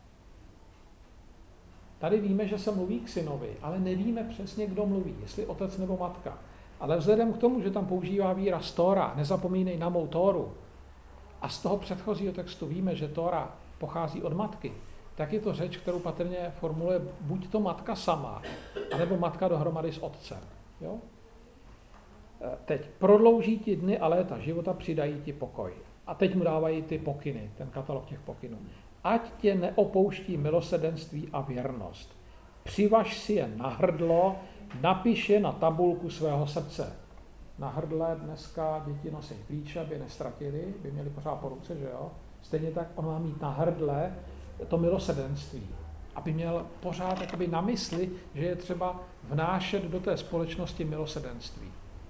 Tady víme, že se mluví k synovi, ale nevíme přesně, kdo mluví, jestli otec nebo matka. Ale vzhledem k tomu, že tam používá výraz Tóra, nezapomínej na mou Tóru, a z toho předchozího textu víme, že Tóra pochází od matky, tak je to řeč, kterou patrně formuluje buď to matka sama, anebo matka dohromady s otcem. Jo? Teď prodlouží ti dny a léta života, přidají ti pokoj. A teď mu dávají ty pokyny, ten katalog těch pokynů. Ať tě neopouští milosrdenství a věrnost. Přivaž si je na hrdlo, napiš je na tabulku svého srdce. Na hrdle dneska děti nosí klíče, aby je nestratili, by měli pořád po ruce, že jo? Stejně tak on má mít na hrdle to milosrdenství, aby měl pořád jakoby na mysli, že je třeba vnášet do té společnosti milosrdenství.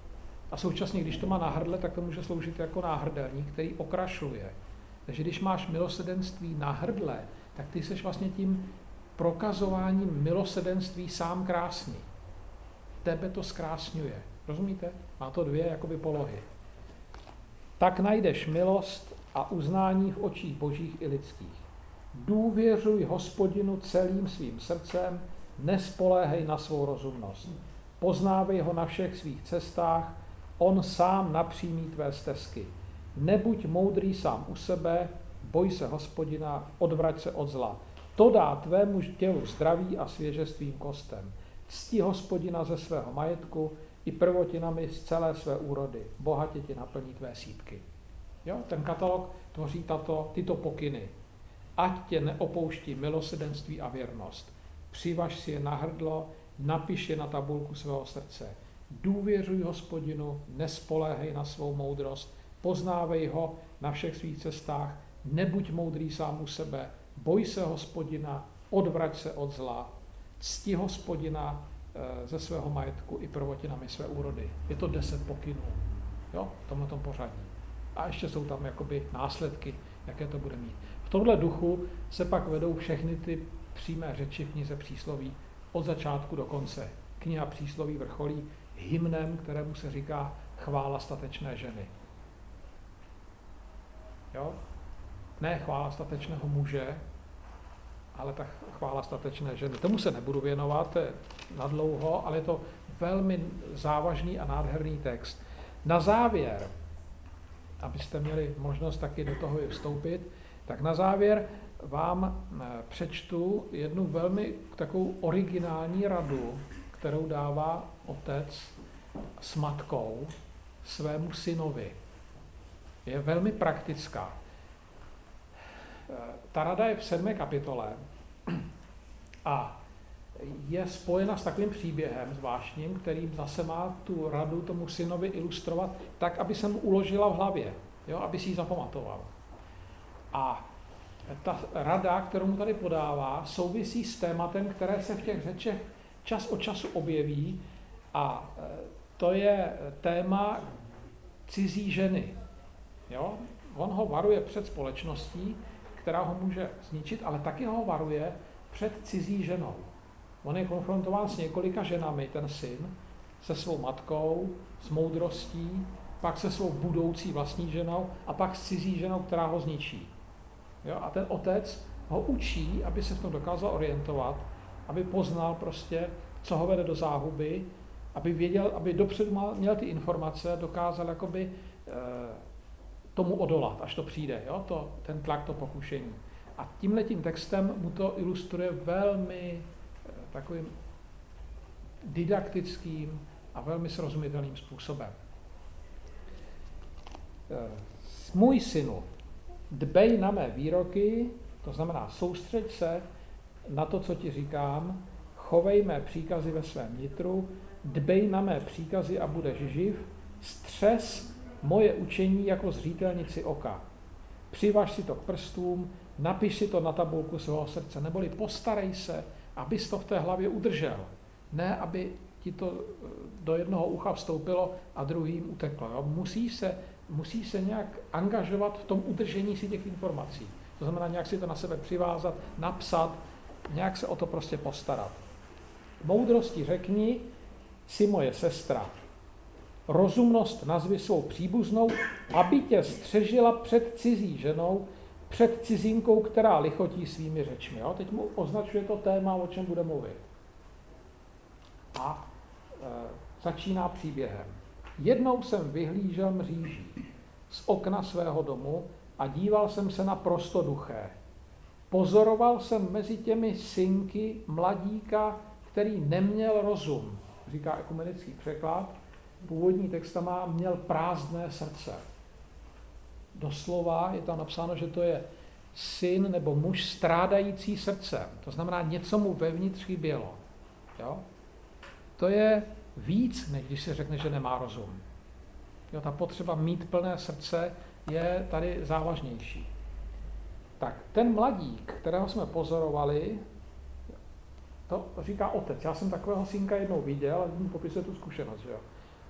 A současně, když to má na hrdle, tak to může sloužit jako náhrdelník, který okrašluje. Takže když máš milosedenství na hrdle, tak ty seš vlastně tím prokazováním milosedenství sám krásný. Tebe to zkrásňuje. Rozumíte? Má to dvě jakoby polohy. Tak najdeš milost a uznání v očích božích i lidských. Důvěřuj Hospodinu celým svým srdcem, nespoléhej na svou rozumnost. Poznávej ho na všech svých cestách, on sám napřímí tvé stezky. Nebuď moudrý sám u sebe, boj se Hospodina, odvrať se od zla. To dá tvému tělu zdraví a svěžest tvým kostem. Cti Hospodina ze svého majetku i prvotinami z celé své úrody. Bohatě ti naplní tvé sýpky. Jo? Ten katalog tvoří tato, tyto pokyny. Ať tě neopouští milosedenství a věrnost. Přivaž si je na hrdlo, napiš je na tabulku svého srdce. Důvěřuj Hospodinu, nespoléhej na svou moudrost, poznávej ho na všech svých cestách, nebuď moudrý sám u sebe, boj se Hospodina, odvrať se od zla, cti Hospodina e, ze svého majetku i prvotinami své úrody. Je to deset pokynů, jo, v tomhle tom pořadí. A ještě jsou tam jakoby následky, jaké to bude mít. V tomhle duchu se pak vedou všechny ty přímé řeči v knize Přísloví od začátku do konce. Kniha Přísloví vrcholí hymnem, kterému se říká chvála statečné ženy. Jo? Ne chvála statečného muže, ale ta chvála statečné ženy. Tomu se nebudu věnovat, to je nadlouho, ale je to velmi závažný a nádherný text. Na závěr, abyste měli možnost taky do toho vstoupit, tak na závěr vám přečtu jednu velmi takovou originální radu, kterou dává otec s matkou svému synovi. Je velmi praktická. Ta rada je v sedmé kapitole a je spojena s takovým příběhem zvláštním, který zase má tu radu tomu synovi ilustrovat tak, aby se mu uložila v hlavě, jo, aby si ji zapamatoval. A ta rada, kterou mu tady podává, souvisí s tématem, které se v těch řečech čas od času objeví, a to je téma cizí ženy. Jo? On ho varuje před společností, která ho může zničit, ale taky ho varuje před cizí ženou. On je konfrontován s několika ženami, ten syn, se svou matkou, s moudrostí, pak se svou budoucí vlastní ženou a pak s cizí ženou, která ho zničí. Jo? A ten otec ho učí, aby se v tom dokázal orientovat, aby poznal prostě, co ho vede do záhuby, aby věděl, aby dopředu měl ty informace, dokázal jakoby e, tomu odolat, až to přijde, jo? To, ten tlak, to pokušení. A tímhletím textem mu to ilustruje velmi e, takovým didaktickým a velmi srozumitelným způsobem. E, můj synu, dbej na mé výroky, to znamená soustřeď se na to, co ti říkám, chovej mé příkazy ve svém nitru, dbej na mé příkazy a budeš živ, střes moje učení jako zřítelnici oka. Přivaž si to k prstům, napiš si to na tabulku svého srdce, neboli postarej se, abys to v té hlavě udržel. Ne, aby ti to do jednoho ucha vstoupilo a druhým uteklo. Jo? Musíš se, musíš se nějak angažovat v tom udržení si těch informací. To znamená nějak si to na sebe přivázat, napsat, nějak se o to prostě postarat. Moudrosti řekni, jsi moje sestra. Rozumnost nazvi svou příbuznou, aby tě střežila před cizí ženou, před cizínkou, která lichotí svými řečmi. Jo? Teď mu označuje to téma, o čem bude mluvit. A e, začíná příběhem. Jednou jsem vyhlížel mříží z okna svého domu a díval jsem se na prostoduché. Pozoroval jsem mezi těmi synky mladíka, který neměl rozum, říká ekumenický překlad. Původní text má měl prázdné srdce. Doslova je tam napsáno, že to je syn nebo muž strádající srdcem. To znamená, něco mu vevnitř chybělo. Jo? To je víc, než když se řekne, že nemá rozum. Jo, ta potřeba mít plné srdce je tady závažnější. Tak ten mladík, kterého jsme pozorovali, to říká otec. Já jsem takového synka jednou viděl a mu popisuje tu zkušenost. Že jo?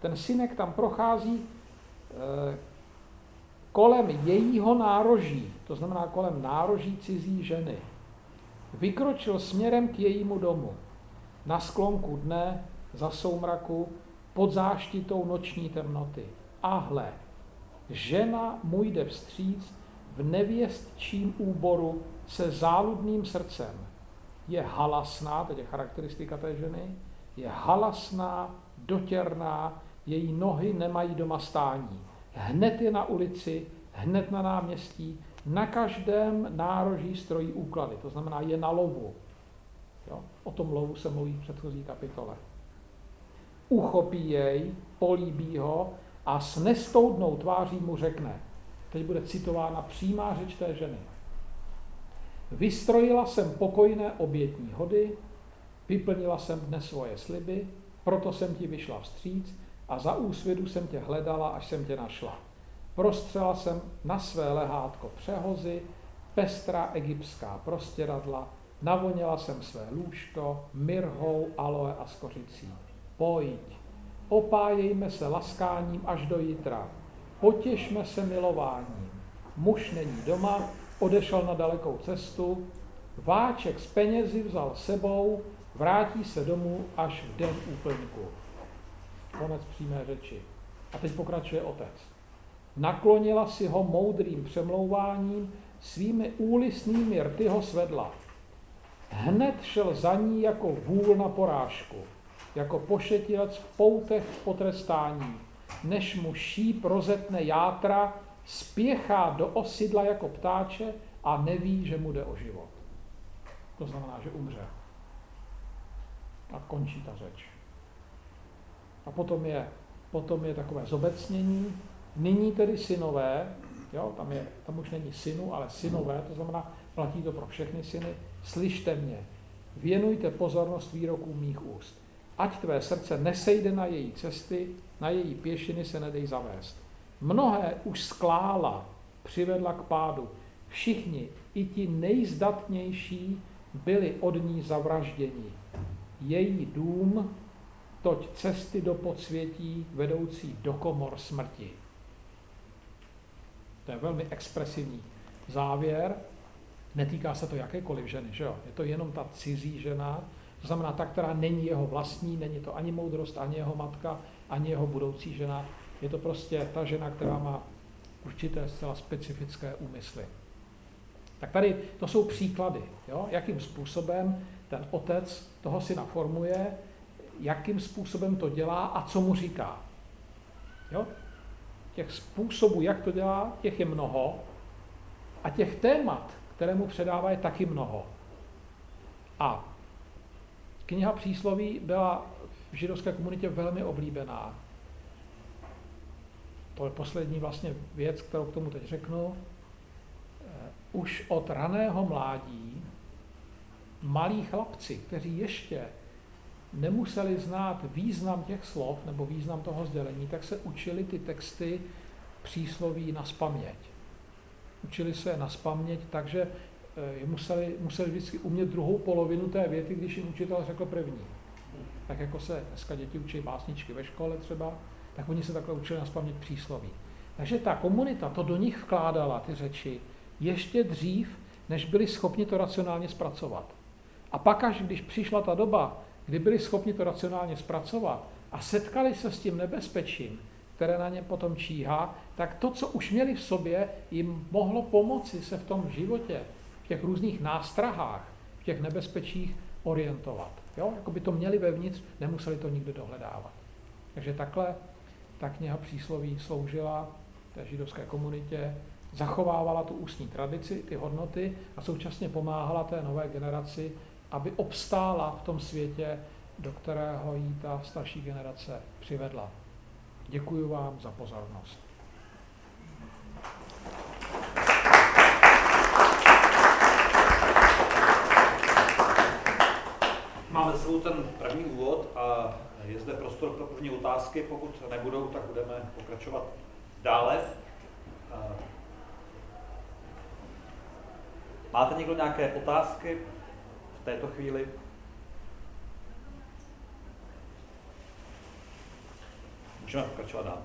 Ten synek tam prochází eh, kolem jejího nároží, to znamená kolem nároží cizí ženy. Vykročil směrem k jejímu domu. Na sklonku dne, za soumraku, pod záštitou noční temnoty. A hle, žena mu jde vstříc v nevěstčím úboru se záludným srdcem. Je halasná, teď je charakteristika té ženy, je halasná, dotěrná, její nohy nemají doma stání. Hned je na ulici, hned na náměstí, na každém nároží strojí úklady, to znamená je na lovu. Jo? O tom lovu se mluví v předchozí kapitole. Uchopí jej, políbí ho a s nestoudnou tváří mu řekne, teď bude citována přímá řeč té ženy. Vystrojila jsem pokojné obětní hody, vyplnila jsem dnes svoje sliby, proto jsem ti vyšla vstříc a za úsvitu jsem tě hledala, až jsem tě našla. Prostřela jsem na své lehátko přehozy, pestrá egyptská prostěradla, navonila jsem své lůžko mirhou, aloe a skořicí. Pojď, opájejme se laskáním až do jitra, potěšme se milováním. Muž není doma, odešel na dalekou cestu, váček s penězi vzal sebou, vrátí se domů až v den úplňku. Konec přímé řeči. A teď pokračuje otec. Naklonila si ho moudrým přemlouváním, svými úlisnými rty ho svedla. Hned šel za ní jako vůl na porážku, jako pošetilec v poutech potrestání, než mu šíp rozetne játra, spěchá do osidla jako ptáče a neví, že mu jde o život. To znamená, že umře. A končí ta řeč. A potom je, potom je takové zobecnění. Nyní tedy synové, jo, tam, je, tam už není synu, ale synové, to znamená, platí to pro všechny syny, slyšte mě, věnujte pozornost výrokům mých úst. Ať tvé srdce nesejde na její cesty, na její pěšiny se nedej zavést. Mnohé už sklála, přivedla k pádu. Všichni, i ti nejzdatnější, byli od ní zavražděni. Její dům, toť cesty do podsvětí vedoucí do komor smrti. To je velmi expresivní závěr. Netýká se to jakékoliv ženy, že jo? Je to jenom ta cizí žena, to znamená ta, která není jeho vlastní, není to ani moudrost, ani jeho matka, ani jeho budoucí žena. Je to prostě ta žena, která má určité zcela specifické úmysly. Tak tady to jsou příklady, jo? Jakým způsobem ten otec toho syna formuje, jakým způsobem to dělá a co mu říká. Jo? Těch způsobů, jak to dělá, těch je mnoho a těch témat, které mu předává, je taky mnoho. A kniha Přísloví byla v židovské komunitě velmi oblíbená. To je poslední vlastně věc, kterou k tomu teď řeknu. Už od raného mládí malí chlapci, kteří ještě nemuseli znát význam těch slov nebo význam toho sdělení, tak se učili ty texty přísloví nazpaměť. Učili se nazpaměť, takže museli, museli vždycky umět druhou polovinu té věty, když jim učitel řekl první. Tak jako se dneska děti učí básničky ve škole třeba, tak oni se takhle učili nazpaměť přísloví. Takže ta komunita to do nich vkládala, ty řeči, ještě dřív, než byli schopni to racionálně zpracovat. A pak až když přišla ta doba, kdy byli schopni to racionálně zpracovat a setkali se s tím nebezpečím, které na ně potom číhá, tak to, co už měli v sobě, jim mohlo pomoci se v tom životě, v těch různých nástrahách, v těch nebezpečích orientovat. Jo? Jako by to měli vevnitř, nemuseli to nikdy dohledávat. Takže takhle ta kniha Přísloví sloužila té židovské komunitě, zachovávala tu ústní tradici, ty hodnoty a současně pomáhala té nové generaci, aby obstála v tom světě, do kterého jí ta starší generace přivedla. Děkuji vám za pozornost. Máme svou ten první úvod a je zde prostor pro první otázky. Pokud nebudou, tak budeme pokračovat dále. Máte někdo nějaké otázky v této chvíli? Můžeme pokračovat dál.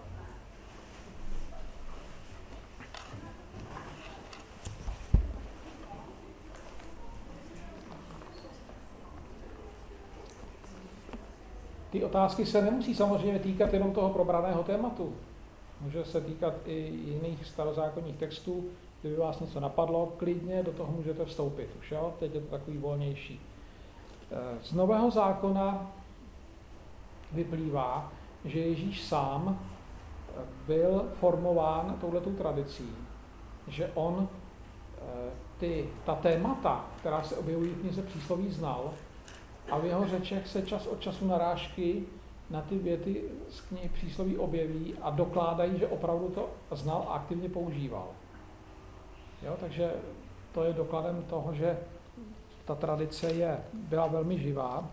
Ty otázky se nemusí samozřejmě týkat jenom toho probraného tématu. Může se týkat i jiných starozákonních textů. Kdyby vás něco napadlo, klidně do toho můžete vstoupit. Už jo? Teď je to takový volnější. Z Nového zákona vyplývá, že Ježíš sám byl formován touhletou tradicí, že on ty, ta témata, která se objevují v knize Přísloví, znal a v jeho řečech se čas od času narážky na ty věty z knihy Přísloví objeví a dokládají, že opravdu to znal a aktivně používal. Jo, takže to je dokladem toho, že ta tradice je, byla velmi živá.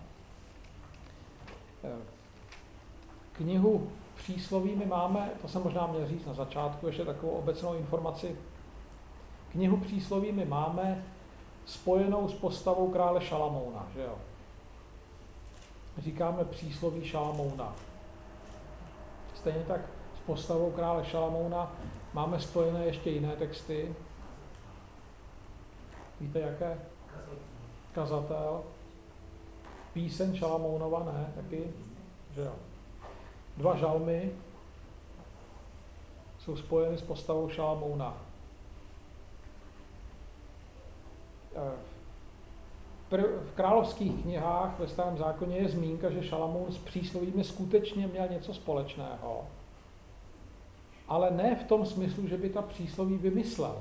Knihu Přísloví my máme, to jsem možná měl říct na začátku, ještě takovou obecnou informaci. Knihu Přísloví my máme spojenou s postavou krále Šalamouna, že jo? Říkáme Přísloví Šalamouna. Stejně tak s postavou krále Šalamouna máme spojené ještě jiné texty. Víte jaké? Kazatel. Píseň Šalamounova, ne? Taky? Že jo. Dva žalmy jsou spojeny s postavou Šalamouna. V královských knihách ve Starém zákoně je zmínka, že Šalamoun s příslovími skutečně měl něco společného, ale ne v tom smyslu, že by ta přísloví vymyslel.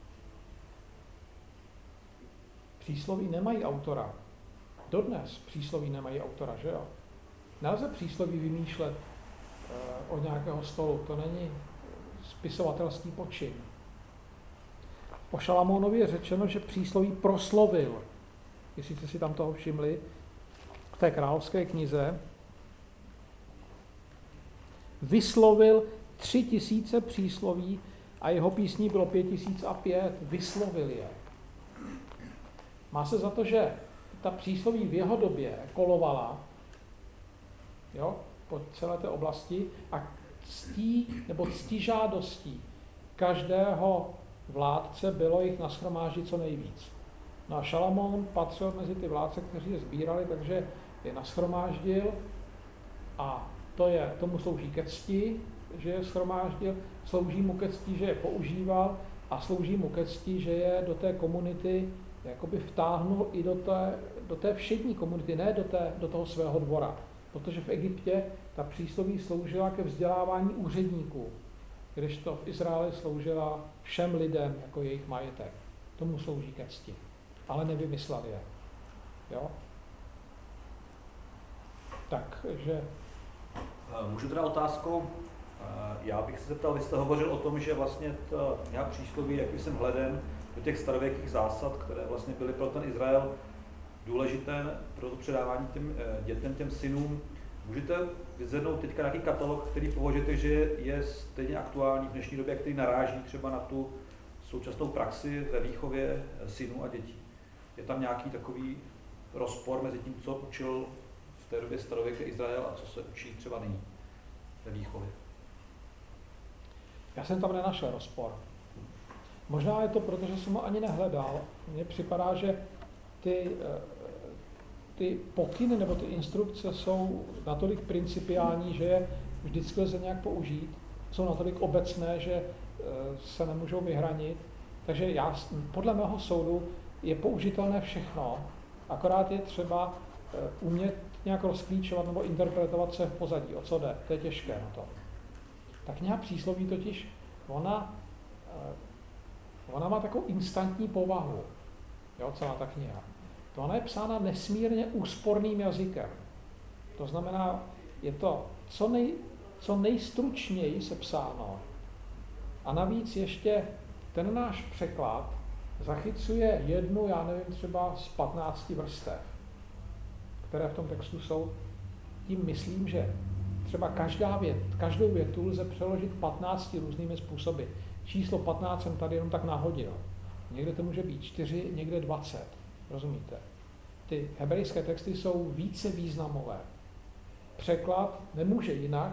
Přísloví nemají autora. Dodnes přísloví nemají autora, že jo? Nelze přísloví vymýšlet e, od nějakého stolu, to není spisovatelský počin. O Šalamounovi je řečeno, že přísloví proslovil, jestli jste si tam toho všimli, v té královské knize, vyslovil tři tisíce přísloví a jeho písní bylo pět tisíc a pět, vyslovil je. Má se za to, že ta přísloví v jeho době kolovala, jo, po celé té oblasti a ctí nebo ctižádostí každého vládce bylo jich nashromáždit co nejvíc. No a Šalamoun patřil mezi ty vládce, kteří je sbírali, takže je nashromáždil a to je, tomu slouží ke cti, že je shromáždil, slouží mu ke cti, že je používal a slouží mu ke cti, že je do té komunity jakoby vtáhnul i do té, do té všední komunity, ne do, té, do toho svého dvora. Protože v Egyptě ta přísloví sloužila ke vzdělávání úředníků, kdežto v Izraeli sloužila všem lidem jako jejich majetek. Tomu slouží ke cti. Ale nevymyslel je. Jo? Takže... Můžu teda otázkou, já bych se zeptal, vy jste hovořil o tom, že vlastně to nějak přísloví, jak jsem hledem do těch starověkých zásad, které vlastně byly pro ten Izrael důležité pro to předávání těm dětem, těm synům. Můžete vyzvednout teďka nějaký katalog, který považujete, že je stejně aktuální v dnešní době, který naráží třeba na tu současnou praxi ve výchově synů a dětí? Je tam nějaký takový rozpor mezi tím, co učil v té době starověký Izrael a co se učí třeba nyní ve výchově? Já jsem tam nenašel rozpor. Možná je to proto, že jsem ho ani nehledal. Mně připadá, že ty, ty pokyny nebo ty instrukce jsou natolik principiální, že je vždycky lze nějak použít. Jsou natolik obecné, že se nemůžou vyhranit. Takže já, podle mého soudu je použitelné všechno, akorát je třeba umět nějak rozklíčovat nebo interpretovat se v pozadí, o co jde. To je těžké na to. Ta kniha Přísloví totiž, ona, ona má takovou instantní povahu, jo, celá ta kniha. To ona je psána nesmírně úsporným jazykem. To znamená, je to co, nej, co nejstručněji sepsáno. A navíc ještě ten náš překlad zachycuje jednu, já nevím, třeba z patnácti vrstev, které v tom textu jsou. Tím myslím, že třeba každá vět, každou větu lze přeložit patnácti různými způsoby. Číslo patnáct jsem tady jenom tak nahodil. Někde to může být čtyři, někde dvacet. Rozumíte? Ty hebrejské texty jsou více významové. Překlad nemůže jinak,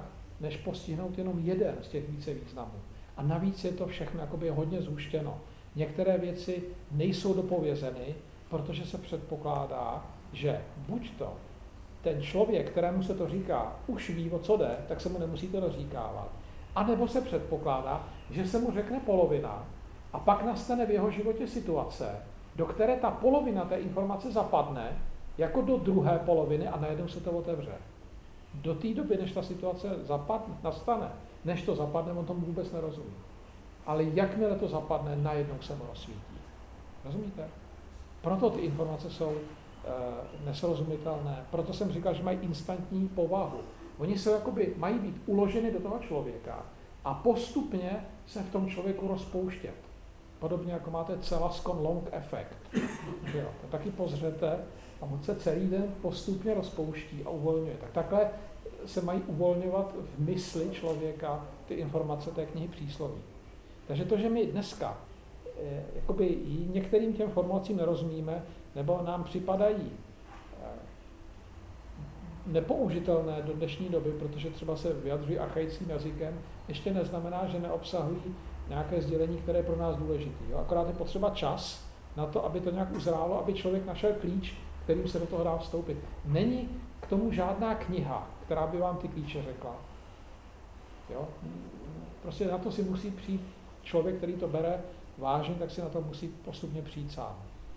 než postihnout jenom jeden z těch více významů. A navíc je to všechno jakoby hodně zhuštěno. Některé věci nejsou dopovězeny, protože se předpokládá, že buď to ten člověk, kterému se to říká, už ví, o co jde, tak se mu nemusí to rozříkávat. A nebo se předpokládá, že se mu řekne polovina a pak nastane v jeho životě situace, do které ta polovina té informace zapadne jako do druhé poloviny a najednou se to otevře. Do té doby, než ta situace zapadne, nastane, než to zapadne, on tomu vůbec nerozumí. Ale jakmile to zapadne, najednou se mu rozsvítí. Rozumíte? Proto ty informace jsou e, nesrozumitelné. Proto jsem říkal, že mají instantní povahu. Oni se jakoby mají být uloženy do toho člověka a postupně se v tom člověku rozpouštět. Podobně jako máte Celaskon long efekt. Jo, to taky pozřete a on se celý den postupně rozpouští a uvolňuje. Tak takhle se mají uvolňovat v mysli člověka ty informace té knihy přísloví. Takže to, že my dneska eh, jakoby některým těm formulacím nerozumíme, nebo nám připadají eh, nepoužitelné do dnešní doby, protože třeba se vyjadřují archaickým jazykem, ještě neznamená, že neobsahují nějaké sdělení, které je pro nás důležité. Akorát je potřeba čas na to, aby to nějak uzrálo, aby člověk našel klíč, kterým se do toho dá vstoupit. Není k tomu žádná kniha, která by vám ty klíče řekla. Jo? Prostě na to si musí přijít člověk, který to bere vážně, tak si na to musí postupně přijít sám.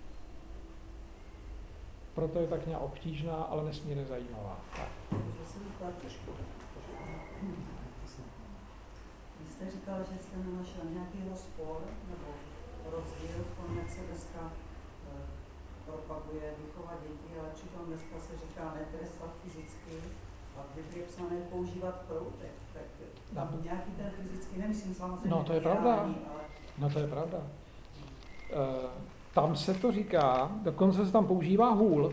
Proto je ta kniha obtížná, ale nesmírně zajímavá. Tak. Vy jste říkal, že jste nenašel nějaký rozpor nebo rozdíl v tom, jak se dneska eh, propaguje výchova dětí, ale přitom dneska se říká netrestat fyzicky a v Biblii je psané používat proutek. Tak tam nějaký ten fyzicky, nemyslím samozřejmě, no, to je pravda. ale... No to je pravda. E, tam se to říká, dokonce se tam používá hůl.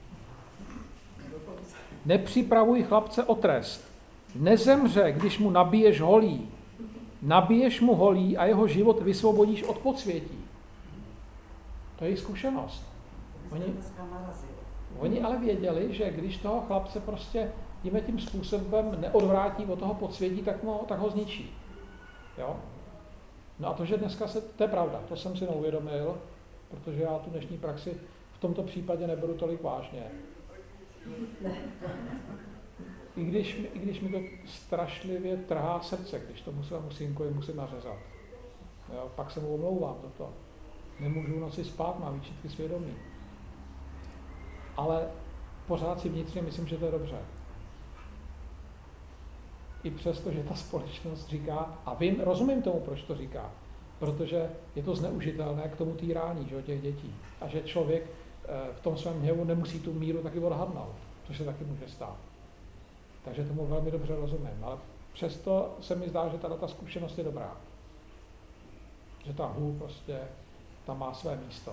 Nepřipravuj chlapce o trest. Nezemře, když mu nabiješ holí. Nabiješ mu holí a jeho život vysvobodíš od podsvětí. To je jejich zkušenost. Oni, oni ale věděli, že když toho chlapce prostě tím tím způsobem neodvrátí od toho podsvětí, tak, mu, tak ho zničí. Jo? No a to, že dneska se, to je pravda, to jsem si neuvědomil, protože já tu dnešní praxi v tomto případě neberu tolik vážně. I když, I když mi to strašlivě trhá srdce, když tomu svému synkovi musím nařezat. Jo, pak se mu omlouvám za to. Nemůžu v noci spát, mám výčitky svědomí. Ale pořád si vnitřně myslím, že to je dobře. I přesto, že ta společnost říká, a vím, rozumím tomu, proč to říká, protože je to zneužitelné k tomu týrání, že, těch dětí. A že člověk v tom svém hněvu nemusí tu míru taky odhadnout, což se taky může stát. Takže tomu velmi dobře rozumím, ale přesto se mi zdá, že ta zkušenost je dobrá. Že ta hůl prostě tam má své místo.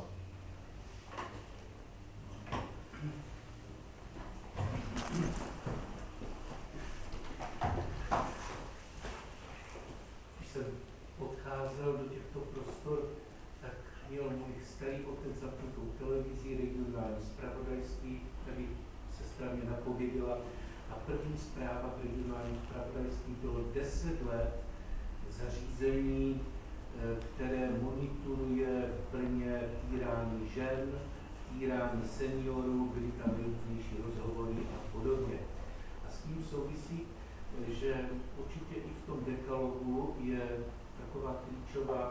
Když jsem odcházel do těchto prostor, tak měl můj starý otec zapnutou televizi, regionální zpravodajství, tady sestra mě napověděla. A první zpráva v regionálním zpravodajství bylo deset let zařízení, které monitoruje v Brně týrání žen, týrání seniorů, byly tam nejrůznější rozhovory a podobně. A s tím souvisí, že určitě i v tom dekalogu je taková klíčová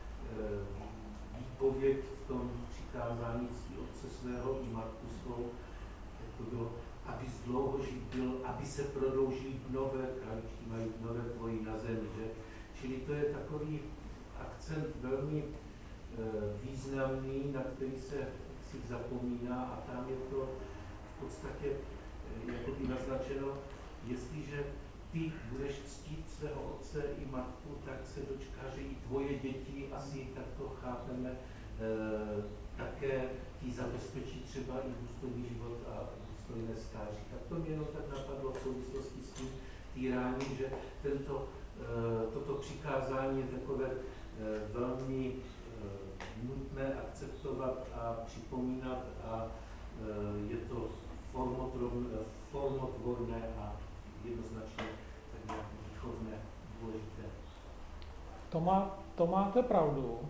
výpověď v tom přikázání cti otce svého i matku svou, jak to bylo, abys dlouho žít byl, aby se prodloužily nové krajičky, mají nové tvoji na zemi, že? Čili to je takový akcent velmi e, významný, na který se si zapomíná a tam je to v podstatě e, jako by naznačeno, jestliže ty budeš ctít svého otce i matku, tak se dočká, že i tvoje děti, asi tak to chápeme, e, také ti zabezpečí třeba i důstojný život a důstojné stáří. Tak to mě jenom tak napadlo v souvislosti s tím týráním, že tento, e, toto přikázání je takové e, velmi e, nutné akceptovat a připomínat a e, je to formotvorné a jednoznačně tak nějak výchovné dvojité. To, má, to máte pravdu.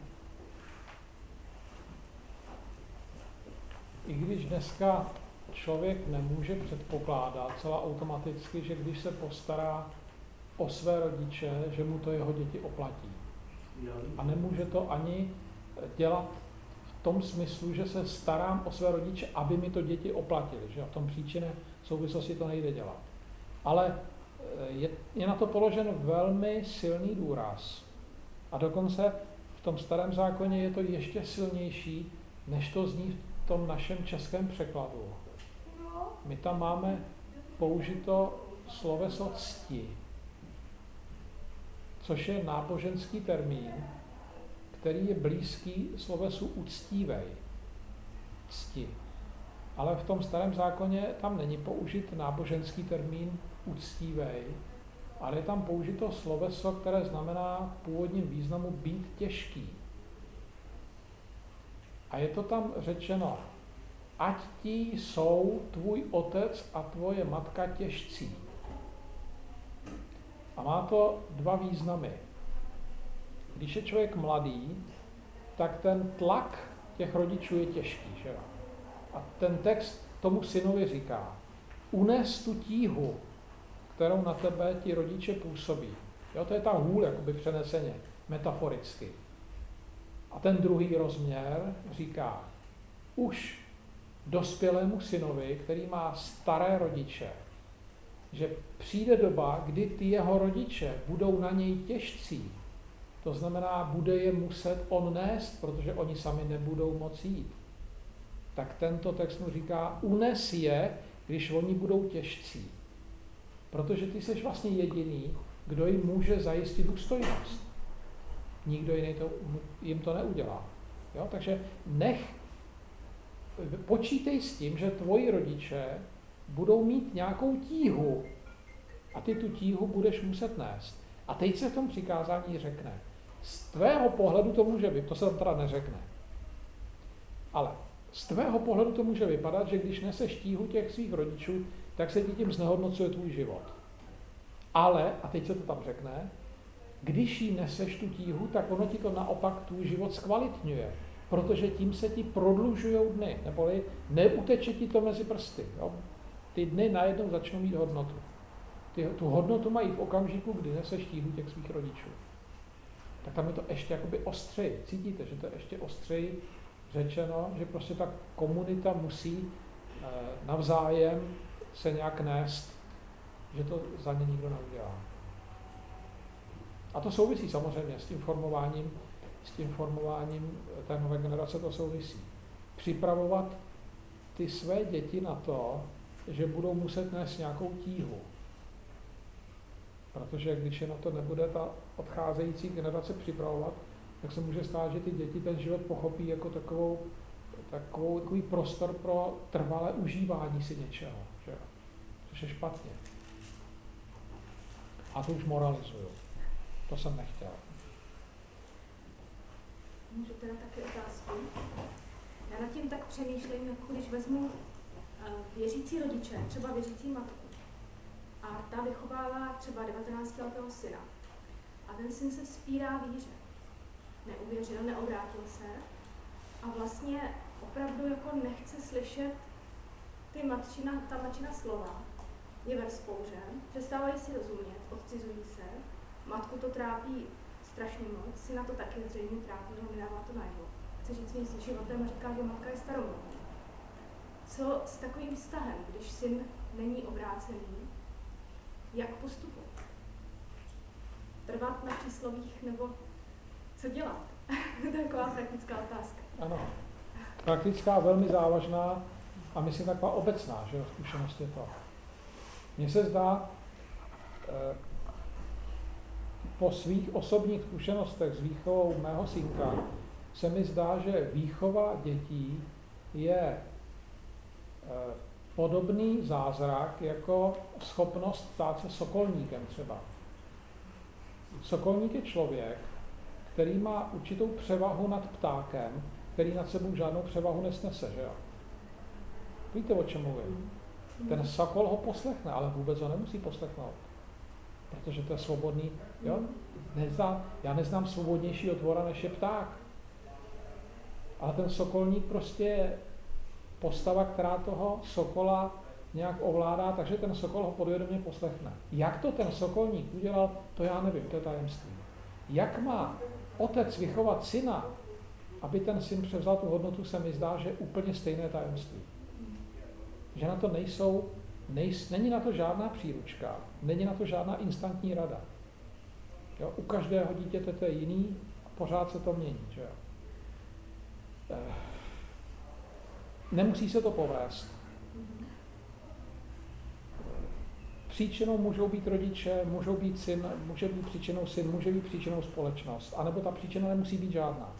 I když dneska člověk nemůže předpokládat celá automaticky, že když se postará o své rodiče, že mu to jeho děti oplatí. A nemůže to ani dělat v tom smyslu, že se starám o své rodiče, aby mi to děti oplatili. Že v tom příčinné souvislosti to nejde dělat. Ale je, je na to položen velmi silný důraz. A dokonce v tom starém zákoně je to ještě silnější, než to zní v tom našem českém překladu. My tam máme použito sloveso cti, což je náboženský termín, který je blízký slovesu uctívej, cti. Ale v tom starém zákoně tam není použit náboženský termín uctívej, ale je tam použito sloveso, které znamená v původním významu být těžký. A je to tam řečeno, ať ti jsou tvůj otec a tvoje matka těžcí. A má to dva významy. Když je člověk mladý, tak ten tlak těch rodičů je těžký. Že? A ten text tomu synovi říká, unes tu tíhu, kterou na tebe ti rodiče působí. Jo, to je ta hůl, jakoby přeneseně, metaforicky. A ten druhý rozměr říká, už dospělému synovi, který má staré rodiče, že přijde doba, kdy ty jeho rodiče budou na něj těžcí. To znamená, bude je muset on nést, protože oni sami nebudou moci jít. Tak tento text mu říká, unes je, když oni budou těžcí. Protože ty jsi vlastně jediný, kdo jim může zajistit důstojnost. Nikdo jiný to, jim to neudělá. Jo? Takže nech, počítej s tím, že tvoji rodiče budou mít nějakou tíhu a ty tu tíhu budeš muset nést. A teď se v tom přikázání řekne, z tvého pohledu to může být, to se tam teda neřekne, ale z tvého pohledu to může vypadat, že když neseš tíhu těch svých rodičů, tak se ti tím znehodnocuje tvůj život. Ale, a teď se to tam řekne, když jí neseš tu tíhu, tak ono ti to naopak tvůj život zkvalitňuje, protože tím se ti prodlužují dny, neboli neuteče ti to mezi prsty. Jo? Ty dny najednou začnou mít hodnotu. Ty, tu hodnotu mají v okamžiku, kdy neseš tíhu těch svých rodičů. Tak tam je to ještě jakoby ostřeji. Cítíte, že to je ještě ostřeji řečeno, že prostě ta komunita musí eh, navzájem se nějak nést, že to za ně nikdo neudělá. A to souvisí samozřejmě s tím formováním, s tím formováním té nové generace, to souvisí. Připravovat ty své děti na to, že budou muset nést nějakou tíhu. Protože když je na to nebude ta odcházející generace připravovat, tak se může stát, že ty děti ten život pochopí jako takovou, takovou, takový prostor pro trvalé užívání si něčeho. Že? Což je špatně. A to už moralizuju. To jsem nechtěl. Můžu teda taky otázku? Já nad tím tak přemýšlím, jako když vezmu věřící rodiče, třeba věřící matku, a ta vychovává třeba devatenáctiletého syna. A ten syn se vzpírá víře. Neuvěřil, neobrátil se a vlastně opravdu jako nechce slyšet ty matčina, ta matčina slova. Je ve vzpouře, přestávají si rozumět, odcizují se, matku to trápí strašně moc, syna to taky zřejmě trápí, no nedává to najevo. Chce žít svým životem a říká, že matka je staromódní. Co s takovým vztahem, když syn není obrácený, jak postupovat? Trvat na příslovích nebo co dělat? To je taková praktická otázka. Ano, praktická, velmi závažná a myslím taková obecná, že zkušenost je to. Mně se zdá, eh, po svých osobních zkušenostech s výchovou mého synka, se mi zdá, že výchova dětí je eh, podobný zázrak jako schopnost stát se sokolníkem třeba. Sokolník je člověk, který má určitou převahu nad ptákem, který nad sebou žádnou převahu nesnese, že jo? Víte, o čem mluvím? Ten sokol ho poslechne, ale vůbec ho nemusí poslechnout. protože to je svobodný. Jo? Neznám, já neznám svobodnějšího tvora, než je pták. Ale ten sokolník prostě je postava, která toho sokola nějak ovládá, takže ten sokol ho podvědomě poslechne. Jak to ten sokolník udělal, to já nevím, to je tajemství. Jak má otec vychovat syna, aby ten syn převzal tu hodnotu, se mi zdá, že je úplně stejné tajemství. Že na to nejsou, nejs, není na to žádná příručka, není na to žádná instantní rada. Jo? U každého dítěte to je jiný a pořád se to mění. Že jo? Nemusí se to povést. Příčinou můžou být rodiče, můžou být syn, může být příčinou syn, může být příčinou společnost, anebo ta příčina nemusí být žádná.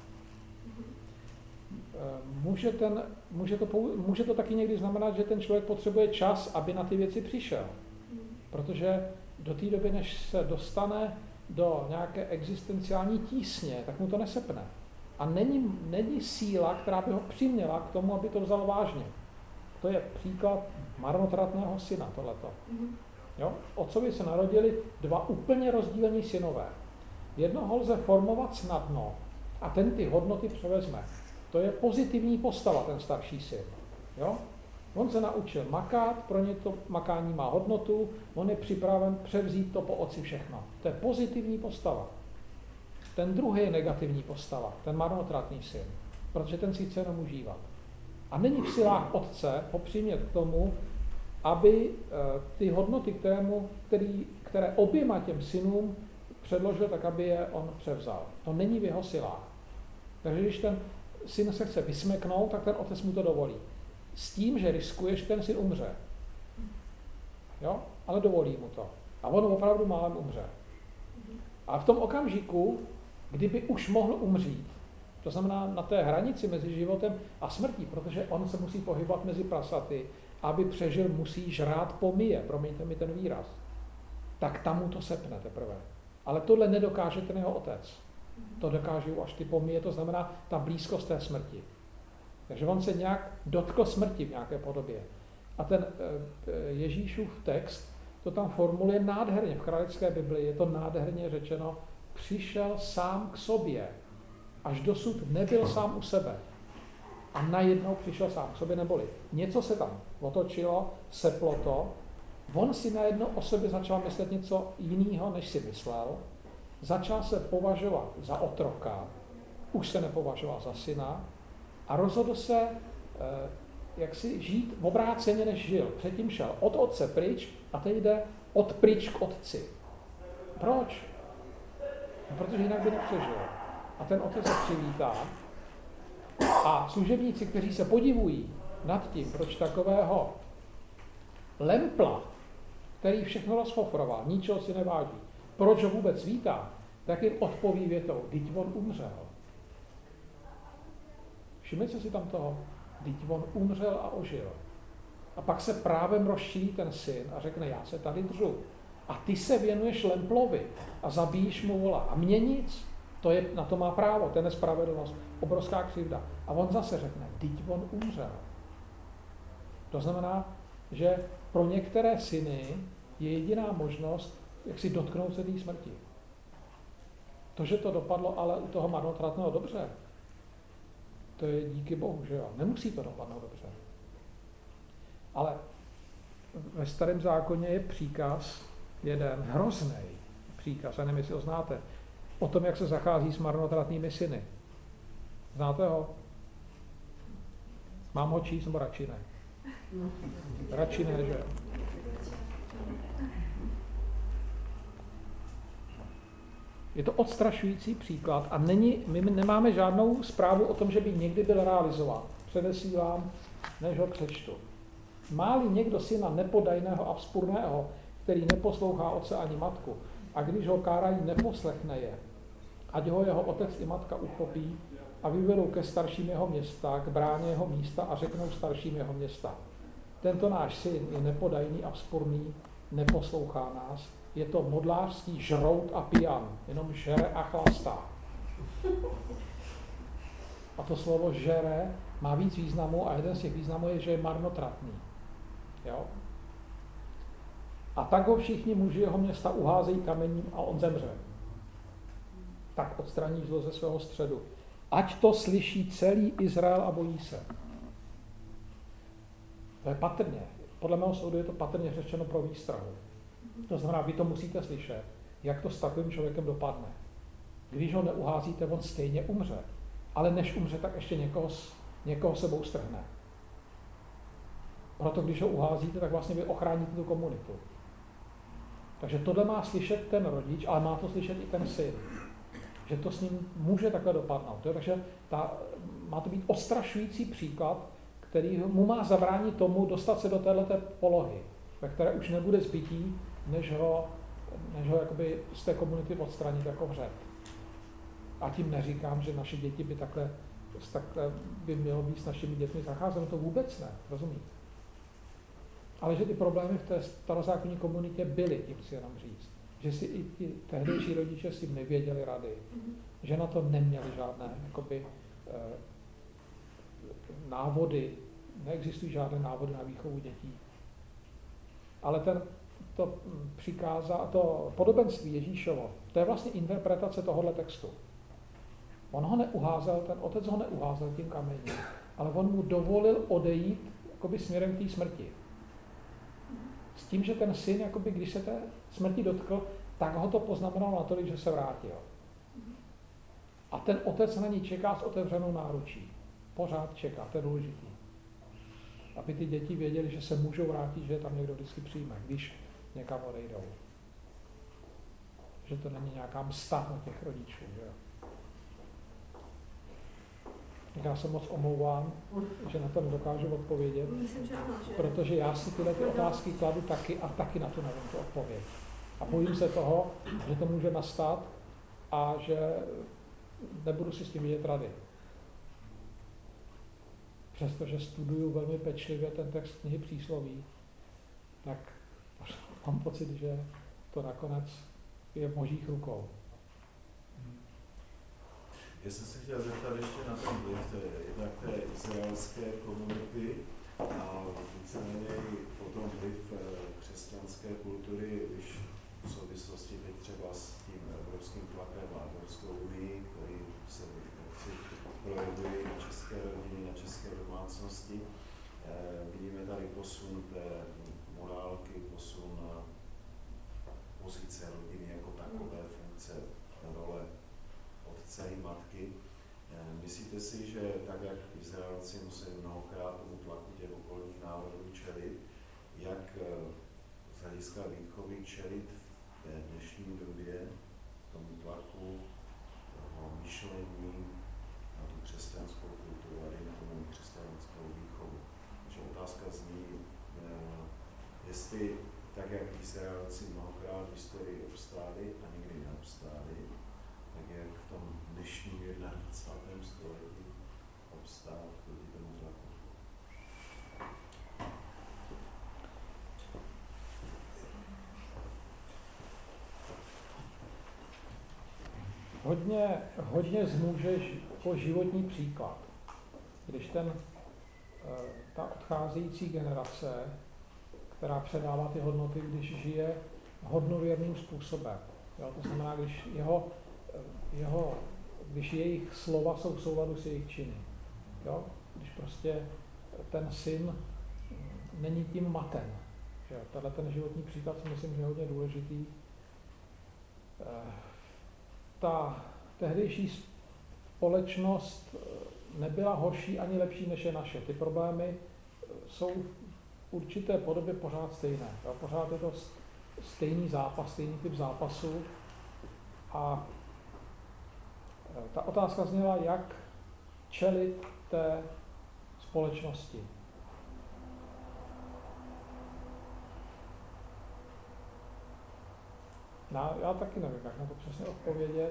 Může, ten, může, to, může to taky někdy znamenat, že ten člověk potřebuje čas, aby na ty věci přišel. Protože do té doby, než se dostane do nějaké existenciální tísně, tak mu to nesepne. A není, není síla, která by ho přiměla k tomu, aby to vzal vážně. To je příklad marnotratného syna, tohleto. Jo? Otcovi se narodili dva úplně rozdílní synové. Jednoho lze formovat snadno a ten ty hodnoty převezme. To je pozitivní postava, ten starší syn. Jo? On se naučil makat, pro ně to makání má hodnotu, on je připraven převzít to po otci všechno. To je pozitivní postava. Ten druhý je negativní postava, ten marnotratný syn, protože ten si chce jenom užívat. A není v silách otce ho přimět k tomu, aby ty hodnoty, kterému, který, které oběma těm synům předložil, tak aby je on převzal. To není v jeho silách. Takže když ten syn se chce vysmeknout, tak ten otec mu to dovolí. S tím, že riskuje, že ten syn umře. Jo? Ale dovolí mu to. A on opravdu málem umře. A v tom okamžiku, kdyby už mohl umřít, to znamená na té hranici mezi životem a smrtí, protože on se musí pohybovat mezi prasaty, aby přežil, musí žrát pomije, promiňte mi ten výraz, tak tam mu to sepne teprve. Ale tohle nedokáže ten jeho otec. To dokážou až ty pomije, to znamená ta blízkost té smrti. Takže on se nějak dotkl smrti v nějaké podobě. A ten Ježíšův text to tam formuluje nádherně. V kralické Biblii je to nádherně řečeno, přišel sám k sobě. Až dosud nebyl sám u sebe. A najednou přišel sám k sobě, neboli něco se tam otočilo, seplo to, on si najednou o sobě začal myslet něco jiného, než si myslel, začal se považovat za otroka, už se nepovažoval za syna a rozhodl se, jak si žít v obráceně, než žil. Předtím šel od otce pryč a teď jde od pryč k otci. Proč? No, protože jinak by nepřežil. A ten otec se přivítá a služebníci, kteří se podivují nad tím, proč takového lempla, který všechno rozfofroval, ničeho si neváží, proč ho vůbec vítá, tak jim odpoví větou, vždyť on umřel. Všimněte si tam toho, vždyť on umřel a ožil. A pak se právem rozšíří ten syn a řekne, já se tady držu. A ty se věnuješ lemplovi a zabíjíš mu vola. A mě nic. To je, na to má právo, to je nespravedlnost, obrovská křivda. A on zase řekne, vždyť on umřel. To znamená, že pro některé syny je jediná možnost, jak si dotknout se té smrti. To, že to dopadlo ale u toho marnotratného dobře, to je díky Bohu, že jo. Nemusí to dopadnout dobře. Ale ve Starém zákoně je příkaz, jeden hrozný příkaz, a nevím, jestli ho znáte, o tom, jak se zachází s marnotratnými syny. Znáte ho? Mám ho číst, nebo radši ne? Radši ne, že jo? Je to odstrašující příklad a není, my nemáme žádnou zprávu o tom, že by někdy byl realizován. Předesílám, než ho přečtu. Má-li někdo syna nepodajného a vzpurného, který neposlouchá otce ani matku, a když ho kárají, neposlechne je, ať ho jeho otec i matka uchopí a vyvedou ke starším jeho města, k bráně jeho místa a řeknou starším jeho města. Tento náš syn je nepodajný a vzpurný, neposlouchá nás, je to modlářský žrout a pijan, jenom žere a chlastá. A to slovo žere má víc významů a jeden z těch významů je, že je marnotratný. Jo? A tak ho všichni muži jeho města uházejí kamením a on zemře. Tak odstraní zlo ze svého středu. Ať to slyší celý Izrael a bojí se. To je patrně. Podle mého soudu je to patrně řečeno pro výstrahu. To znamená, vy to musíte slyšet, jak to s takovým člověkem dopadne. Když ho neuházíte, on stejně umře. Ale než umře, tak ještě někoho, někoho sebou strhne. Proto když ho uházíte, tak vlastně vy ochráníte tu komunitu. Takže tohle má slyšet ten rodič, ale má to slyšet i ten syn. Že to s ním může takhle dopadnout. Jo? Takže ta, má to být ostrašující příklad, který mu má zabránit tomu dostat se do téhleté polohy, ve které už nebude zbytí, než ho, než ho jakoby z té komunity odstranit jako vřet. A tím neříkám, že naše děti by takhle, takhle by mělo být s našimi dětmi zacházeno, to vůbec ne, rozumíte? Ale že ty problémy v té starozákonní komunitě byly, tím chci jenom říct. Že si i ti tehdejší rodiče s tím nevěděli rady. Že na to neměli žádné jakoby, eh, návody, neexistují žádné návody na výchovu dětí. Ale ten, to, přikázá, to podobenství Ježíšovo, to je vlastně interpretace tohohle textu. On ho neuházel, ten otec ho neuházel tím kamením, ale on mu dovolil odejít jakoby směrem k té smrti. S tím, že ten syn, jakoby, když se té smrti dotkl, tak ho to poznamenalo natolik, že se vrátil. A ten otec na ní čeká s otevřenou náručí. Pořád čeká, to je důležitý. Aby ty děti věděli, že se můžou vrátit, že je tam někdo vždycky přijme, když někam odejdou. Že to není nějaká msta na těch rodičů. Že? Já se moc omlouvám, že na to nedokážu odpovědět, Myslím, že ano, že... protože já si tyhle ty otázky kladu taky a taky na to nevím tu odpověď. A bojím se toho, že to může nastat a že nebudu si s tím vidět rady. Přestože studuju velmi pečlivě ten text knihy Přísloví, tak mám pocit, že to nakonec je v božích rukou. Já jsem se chtěl zeptat ještě na ten vliv jednak té izraelské komunity a víceméně potom vliv křesťanské kultury, když v souvislosti teď třeba s tím evropským tlakem a Evropskou unii, který se projevuje na české rodiny, na české domácnosti. Vidíme tady posun té morálky, posun pozice rodiny jako takové, funkce, role otce i matky. Myslíte si, že tak, jak Izraelci museli mnohokrát tomu tlaku těch okolních národů čelit, jak z hlediska výchovy čelit v té dnešní době tomu tlaku, toho myšlení na tu křesťanskou kulturu a dejme tomu křesťanskou výchovu? Takže otázka zní, jestli tak, jak Izraelci mnohokrát v historii obstáli a nikdy neobstáli, tak jak v tom dnešním jednadvacátém století obstát proti tomu tlaku. Hodně, hodně zmůže jako životní příklad. Když ten, ta odcházející generace, která předává ty hodnoty, když žije hodnověrným způsobem. Jo, to znamená, když jeho, jeho, když jejich slova jsou v souladu s jejich činy. Jo? Když prostě ten syn není tím matem. Že? Tenhle ten životní příklad si myslím, že je hodně důležitý. Ta tehdejší společnost nebyla horší ani lepší, než je naše. Ty problémy jsou v určité podobě pořád stejné. Jo? Pořád je to stejný zápas, stejný typ zápasu. A ta otázka zněla, jak čelit té společnosti. Já, já taky nevím, jak na to přesně odpovědět.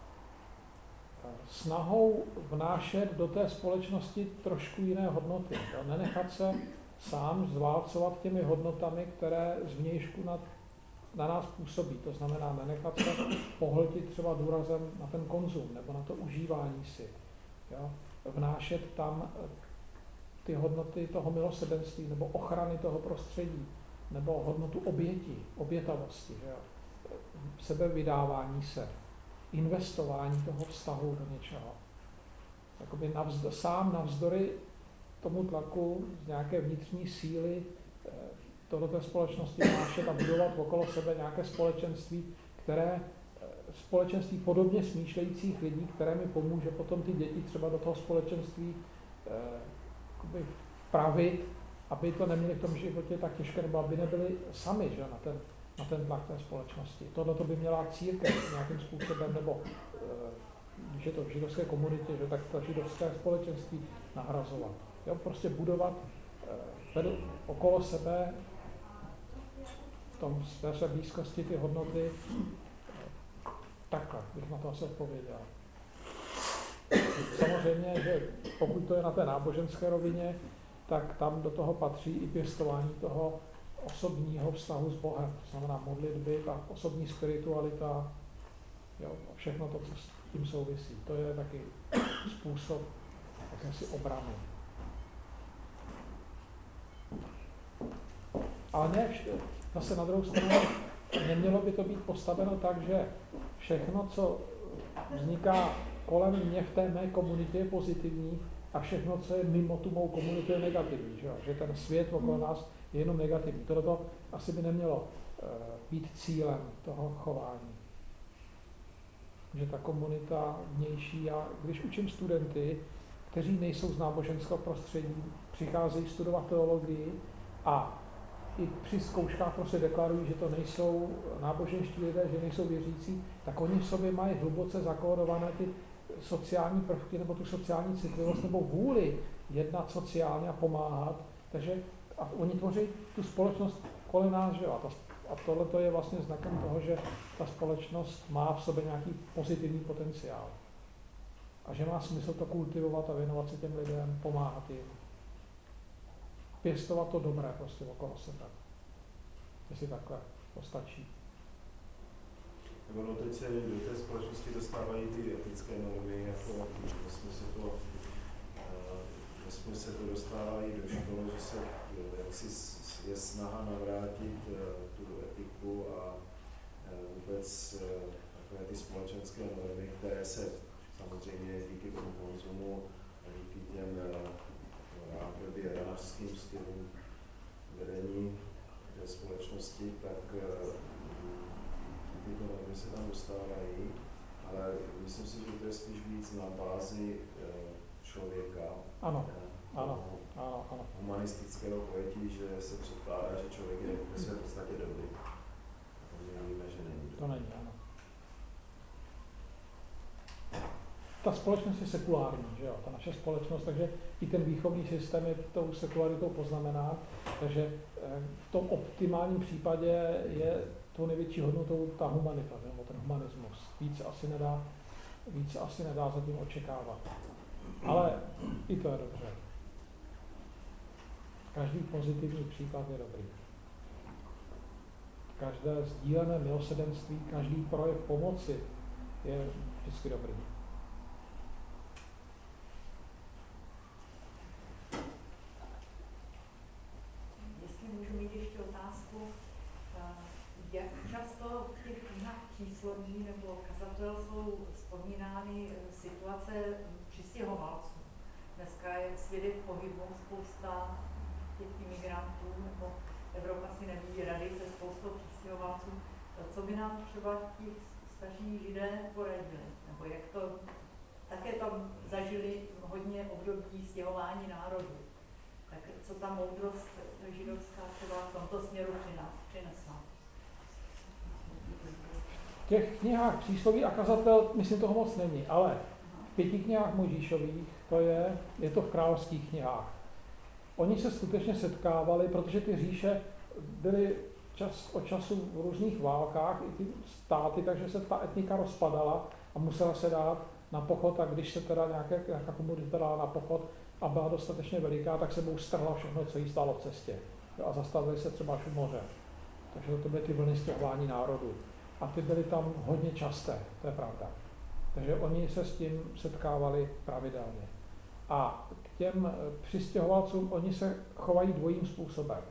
Snahou vnášet do té společnosti trošku jiné hodnoty. Jo? Nenechat se sám zválcovat těmi hodnotami, které zvnějšku na, na nás působí. To znamená nenechat se pohltit třeba důrazem na ten konzum nebo na to užívání si. Jo? Vnášet tam ty hodnoty toho milosrdenství nebo ochrany toho prostředí, nebo hodnotu oběti, obětavosti, že jo? Sebevydávání se, investování toho vztahu do něčeho. Jakoby navzdo, sám navzdory tomu tlaku z nějaké vnitřní síly to do té společnosti vnášet a budovat okolo sebe nějaké společenství, které společenství podobně smýšlejících lidí, které mi pomůže potom ty děti třeba do toho společenství eh, vpravit, aby to neměli v tom životě tak těžké, nebo aby nebyli sami, že, na, ten, na ten tlak té společnosti. Tohle to by měla církev nějakým způsobem, nebo eh, když je to v židovské komunitě, že, tak to židovské společenství nahrazovat. Jo, prostě budovat eh, okolo sebe v tom své blízkosti ty hodnoty. Takhle bych na to asi odpověděl. Samozřejmě, že pokud to je na té náboženské rovině, tak tam do toho patří i pěstování toho osobního vztahu s Bohem. To znamená modlitby, ta osobní spiritualita, jo, všechno to, co s tím souvisí. To je taky způsob jakési obrany. Ale ne, zase na druhou stranu, nemělo by to být postaveno tak, že všechno, co vzniká kolem mě v té mé komunitě, je pozitivní a všechno, co je mimo tu mou komunitu, je negativní. Že, že ten svět okolo nás je jenom negativní. Tohle asi by nemělo uh, být cílem toho chování. Že ta komunita vnější, a když učím studenty, kteří nejsou z náboženského prostředí, přicházejí studovat teologii a i při zkouškách prostě deklarují, že to nejsou náboženští lidé, že nejsou věřící, tak oni v sobě mají hluboce zakódované ty sociální prvky nebo tu sociální citlivost nebo vůli jednat sociálně a pomáhat. Takže a oni tvoří tu společnost kolem nás, že? A, a tohle je vlastně znakem toho, že ta společnost má v sobě nějaký pozitivní potenciál. A že má smysl to kultivovat a věnovat se těm lidem, pomáhat jim. Pěstovat to dobré prostě okolo sebe. Jestli takhle postačí. No, teď se do té společnosti dostávají ty etické normy, jako vlastně se to, vlastně se to dostávají do školy, že se jaksi je snaha navrátit tu etiku a vůbec takové ty společenské normy, které se samozřejmě díky tomu konzumu a díky těm rádoby ranařským stylům vedení té společnosti, tak tyto normy se tam dostávají, ale myslím si, že to je spíš víc na bázi člověka. Ano, ano, ano, ano. Humanistického pojetí, že se předkládá, že člověk je ve své podstatě dobrý. A my víme, že není. To není, ano. Ta společnost je sekulární, že jo, ta naše společnost, takže i ten výchovný systém je tou sekularitou poznamenán, takže v tom optimálním případě je tou největší hodnotou ta humanita, nebo ten humanismus. Víc asi nedá, víc asi nedá za tím očekávat. Ale i to je dobře. Každý pozitivní příklad je dobrý. Každé sdílené milosrdenství, každý projev pomoci je vždycky dobrý. Jestli můžu mít ještě otázku, jak často v těch knihách přísloví nebo kazatel jsou vzpomínány situace přistěhovalců? Dneska je svědek pohybu, spousta těch imigrantů, nebo Evropa si neví rady se spoustou přistěhovalců. Co by nám třeba ti staří Židé poradili? Nebo jak to, také tam zažili hodně období stěhování národů. Tak co ta moudrost židovská třeba v tomto směru přinesla? V těch knihách přísloví a kazatel, myslím, toho moc není, ale v pěti knihách Mojžíšových, to je, je to v královských knihách. Oni se skutečně setkávali, protože ty říše byly čas od času v různých válkách, i ty státy, takže se ta etnika rozpadala a musela se dát na pochod, a když se teda nějaké, nějaká komunita dala na pochod a byla dostatečně veliká, tak se sebou strhla všechno, co jí stálo v cestě. A zastavili se třeba až u moře. Takže to byly ty vlny stěhování národů. A ty byly tam hodně časté, to je pravda. Takže oni se s tím setkávali pravidelně. A k těm přistěhovalcům oni se chovají dvojím způsobem.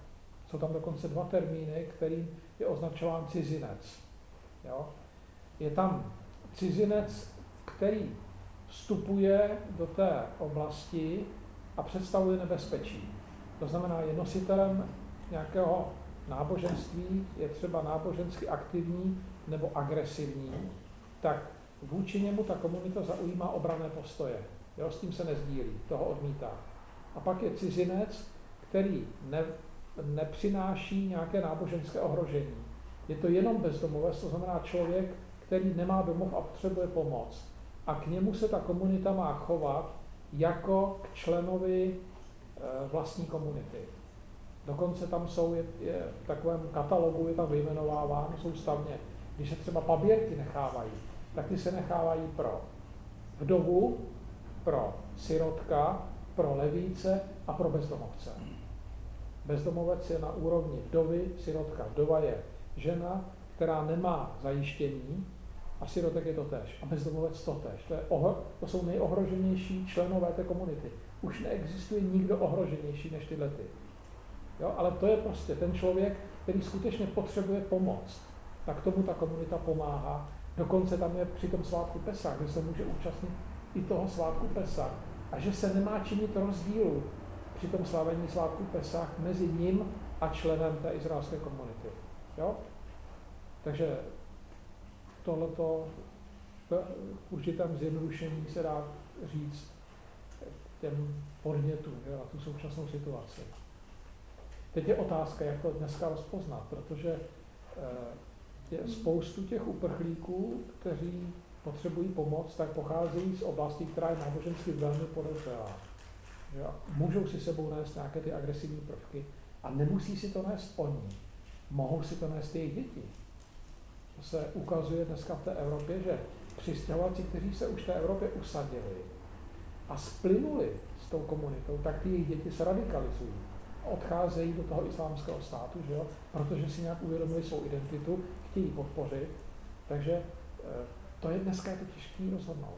Jsou tam dokonce dva termíny, kterým je označován cizinec. Jo? Je tam cizinec, který vstupuje do té oblasti a představuje nebezpečí. To znamená, je nositelem nějakého náboženství, je třeba nábožensky aktivní nebo agresivní, tak vůči němu ta komunita zaujímá obranné postoje. Jo, s tím se nezdílí, toho odmítá. A pak je cizinec, který ne, nepřináší nějaké náboženské ohrožení. Je to jenom bezdomovec, to znamená člověk, který nemá domov a potřebuje pomoc. A k němu se ta komunita má chovat jako k členovi e, vlastní komunity. Dokonce tam jsou, je, je, v takovém katalogu je tam vyjmenováván soustavně. Když se třeba paběrky nechávají, tak ty se nechávají pro vdovu, pro sirotka, pro levíce a pro bezdomovce. Bezdomovec je na úrovni vdovy, sirotka. Vdova je žena, která nemá zajištění, a sirotek je to též. A bezdomovec to též. To, je ohro, to jsou nejohroženější členové té komunity. Už neexistuje nikdo ohroženější než tyhle ty. Jo, ale to je prostě ten člověk, který skutečně potřebuje pomoc. Tak tomu ta komunita pomáhá. Dokonce tam je při tom svátku Pesach, kde se může účastnit i toho svátku Pesach. A že se nemá činit rozdílu při tom slavení svátku Pesach mezi ním a členem té izraelské komunity. Jo? Takže tohleto v určitém zjednodušení se dá říct těm podnětům, jo, na tu současnou situaci. Teď je otázka, jak to dneska rozpoznat, protože je spoustu těch uprchlíků, kteří potřebují pomoc, tak pocházejí z oblasti, která je nábožensky velmi podezřelá. Můžou si sebou nést nějaké ty agresivní prvky a nemusí si to nést oni. Mohou si to nést jejich děti. To se ukazuje dneska v té Evropě, že přistěhovalci, kteří se už v té Evropě usadili a splynuli s tou komunitou, tak ty jejich děti se radikalizují. Odcházejí do toho islámského státu, že jo? Protože si nějak uvědomili svou identitu, chtějí podpořit. Takže to je dneska je to těžké rozhodnout.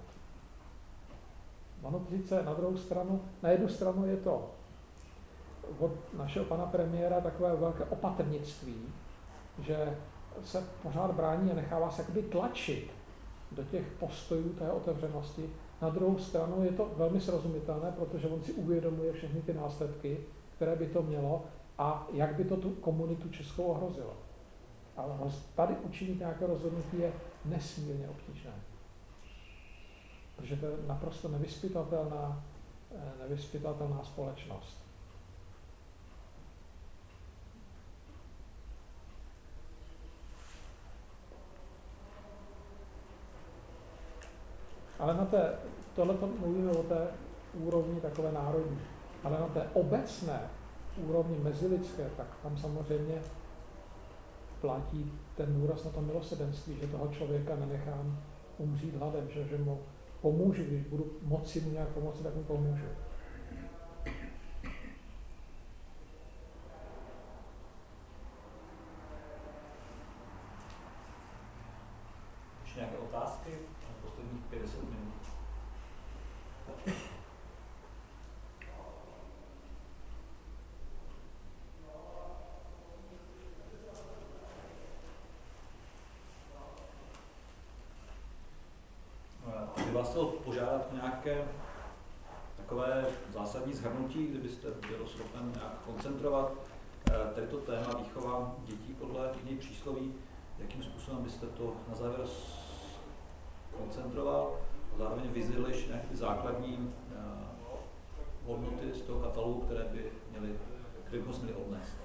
Ono sice na druhou stranu, na jednu stranu je to od našeho pana premiéra takové velké opatrnictví, že se pořád brání a nechává se jakoby tlačit do těch postojů té otevřenosti. Na druhou stranu je to velmi srozumitelné, protože on si uvědomuje všechny ty následky, které by to mělo a jak by to tu komunitu českou ohrozilo. Ale tady učinit nějaké rozhodnutí je nesmírně obtížné. Protože to je naprosto nevyzpytatelná, nevyzpytatelná společnost. Ale na té, tohleto mluvíme o té úrovni takové národní, ale na té obecné úrovni mezilidské, tak tam samozřejmě platí ten důraz na to milosrdenství, že toho člověka nenechám umřít hladem, že, že mu pomůžu, když budu moci mu nějak pomoci, tak mu pomůžu. Ještě nějaké otázky? Posledních pět deset minut. Kdyby vás chtěl požádat o nějaké takové zásadní shrnutí, kdybyste byl schopen nějak koncentrovat tady to téma výchova dětí podle knihy Přísloví, jakým způsobem byste to na závěr koncentroval a zároveň vyzdvihl ještě nějaké základní hodnoty z toho katalogu, které by měly, které bychom měli odnést.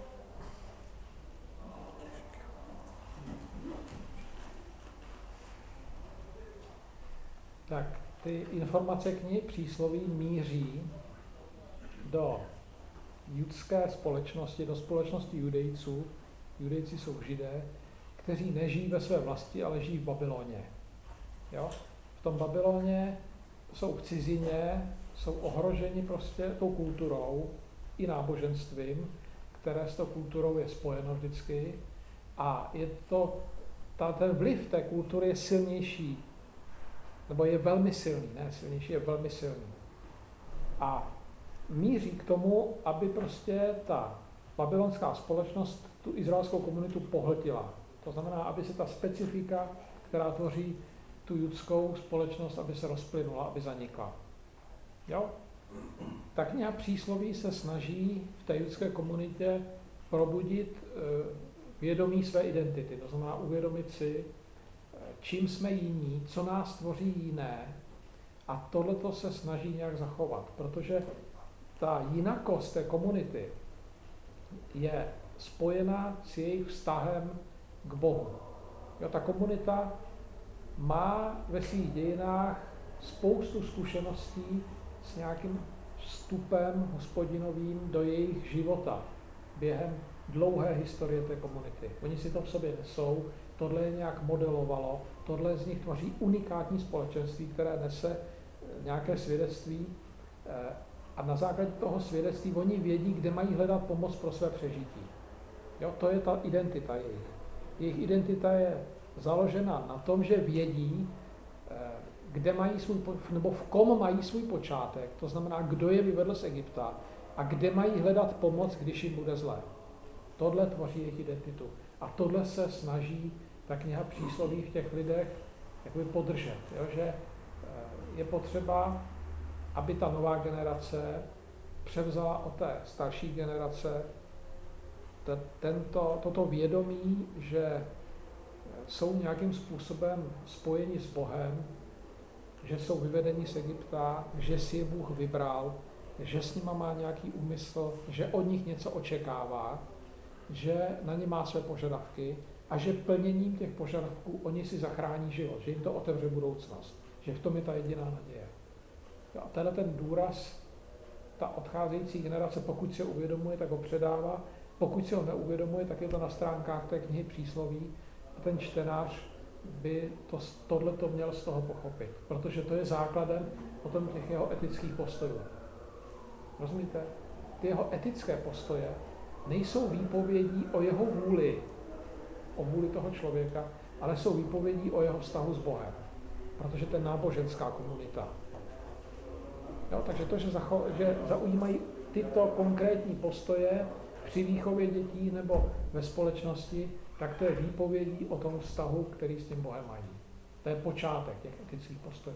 Tak ty informace knihy Přísloví míří do judské společnosti, do společnosti judejců. Judejci jsou židé, kteří nežijí ve své vlasti, ale žijí v Babyloně. Jo? V tom Babyloně jsou v cizině, jsou ohroženi prostě tou kulturou i náboženstvím, které s tou kulturou je spojeno vždycky. A je to, ta, ten vliv té kultury je silnější, nebo je velmi silný, ne silnější, je velmi silný. A míří k tomu, aby prostě ta babylonská společnost tu izraelskou komunitu pohltila. To znamená, aby se ta specifika, která tvoří tu judskou společnost, aby se rozplynula, aby zanikla. Jo? Ta kniha Přísloví se snaží v té judské komunitě probudit e, vědomí své identity. To znamená uvědomit si, čím jsme jiní, co nás tvoří jiné, a tohleto se snaží nějak zachovat, protože ta jinakost té komunity je spojená s jejich vztahem k Bohu. Jo, ta komunita má ve svých dějinách spoustu zkušeností s nějakým vstupem hospodinovým do jejich života během dlouhé historie té komunity. Oni si to v sobě nesou, tohle je nějak modelovalo, tohle z nich tvoří unikátní společenství, které nese nějaké svědectví a na základě toho svědectví oni vědí, kde mají hledat pomoc pro své přežití. Jo, to je ta identita jejich. Jejich identita je založena na tom, že vědí, kde mají svůj, nebo v kom mají svůj počátek, to znamená, kdo je vyvedl z Egypta a kde mají hledat pomoc, když jim bude zlé. Tohle tvoří jejich identitu. A tohle se snaží ta kniha Přísloví v těch lidech jakoby podržet. Jo? Že je potřeba, aby ta nová generace převzala od té starší generace tento, toto vědomí, že jsou nějakým způsobem spojeni s Bohem, že jsou vyvedeni z Egypta, že si je Bůh vybral, že s nima má nějaký úmysl, že od nich něco očekává, že na ně má své požadavky a že plněním těch požadavků oni si zachrání život, že jim to otevře budoucnost, že v tom je ta jediná naděje. A tenhle ten důraz, ta odcházející generace, pokud si ho uvědomuje, tak ho předává, pokud si ho neuvědomuje, tak je to na stránkách té knihy Přísloví a ten čtenář by to, tohleto měl z toho pochopit, protože to je základem potom těch jeho etických postojů. Rozumíte? Ty jeho etické postoje nejsou výpovědí o jeho vůli, o vůli toho člověka, ale jsou výpovědí o jeho vztahu s Bohem, protože to je náboženská komunita. Jo, takže to, že, zacho- že zaujímají tyto konkrétní postoje při výchově dětí nebo ve společnosti, tak to je výpovědí o tom vztahu, který s tím Bohem mají. To je počátek těch etických postojů.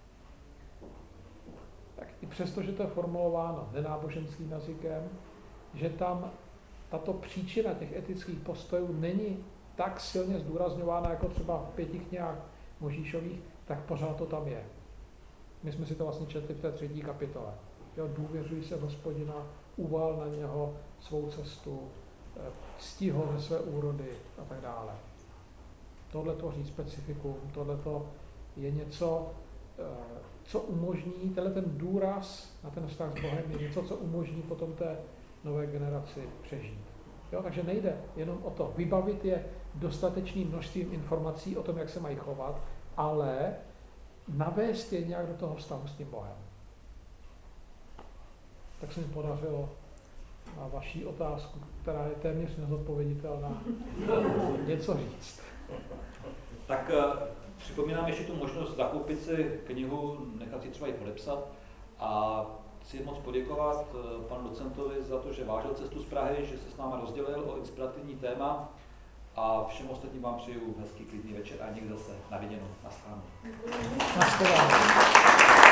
Tak i přesto, že to je formulováno nenáboženským jazykem, že tam tato příčina těch etických postojů není tak silně zdůrazňována, jako třeba v pěti knihách Možíšových, tak pořád to tam je. My jsme si to vlastně četli v té třetí kapitole. Jo, důvěřuj se Hospodina, uval na něho svou cestu, cti ho ze své úrody a tak dále. Tohle tvoří specifikum, tohle je něco, co umožní, tenhle ten důraz na ten vztah s Bohem je něco, co umožní potom té nové generaci přežít. Jo, takže nejde jenom o to vybavit je dostatečným množstvím informací o tom, jak se mají chovat, ale navést je nějak do toho vztahu s tím Bohem. Tak se mi podařilo na vaší otázku, která je téměř nezodpověditelná, něco říct. Tak uh, připomínám ještě tu možnost zakoupit si knihu, nechat si třeba i podepsat a chci moc poděkovat uh, panu docentovi za to, že vážil cestu z Prahy, že se s námi rozdělil o inspirativní téma a všem ostatním vám přeju hezký klidný večer a někdy zase na viděnou, na shledanou. Na shledanou.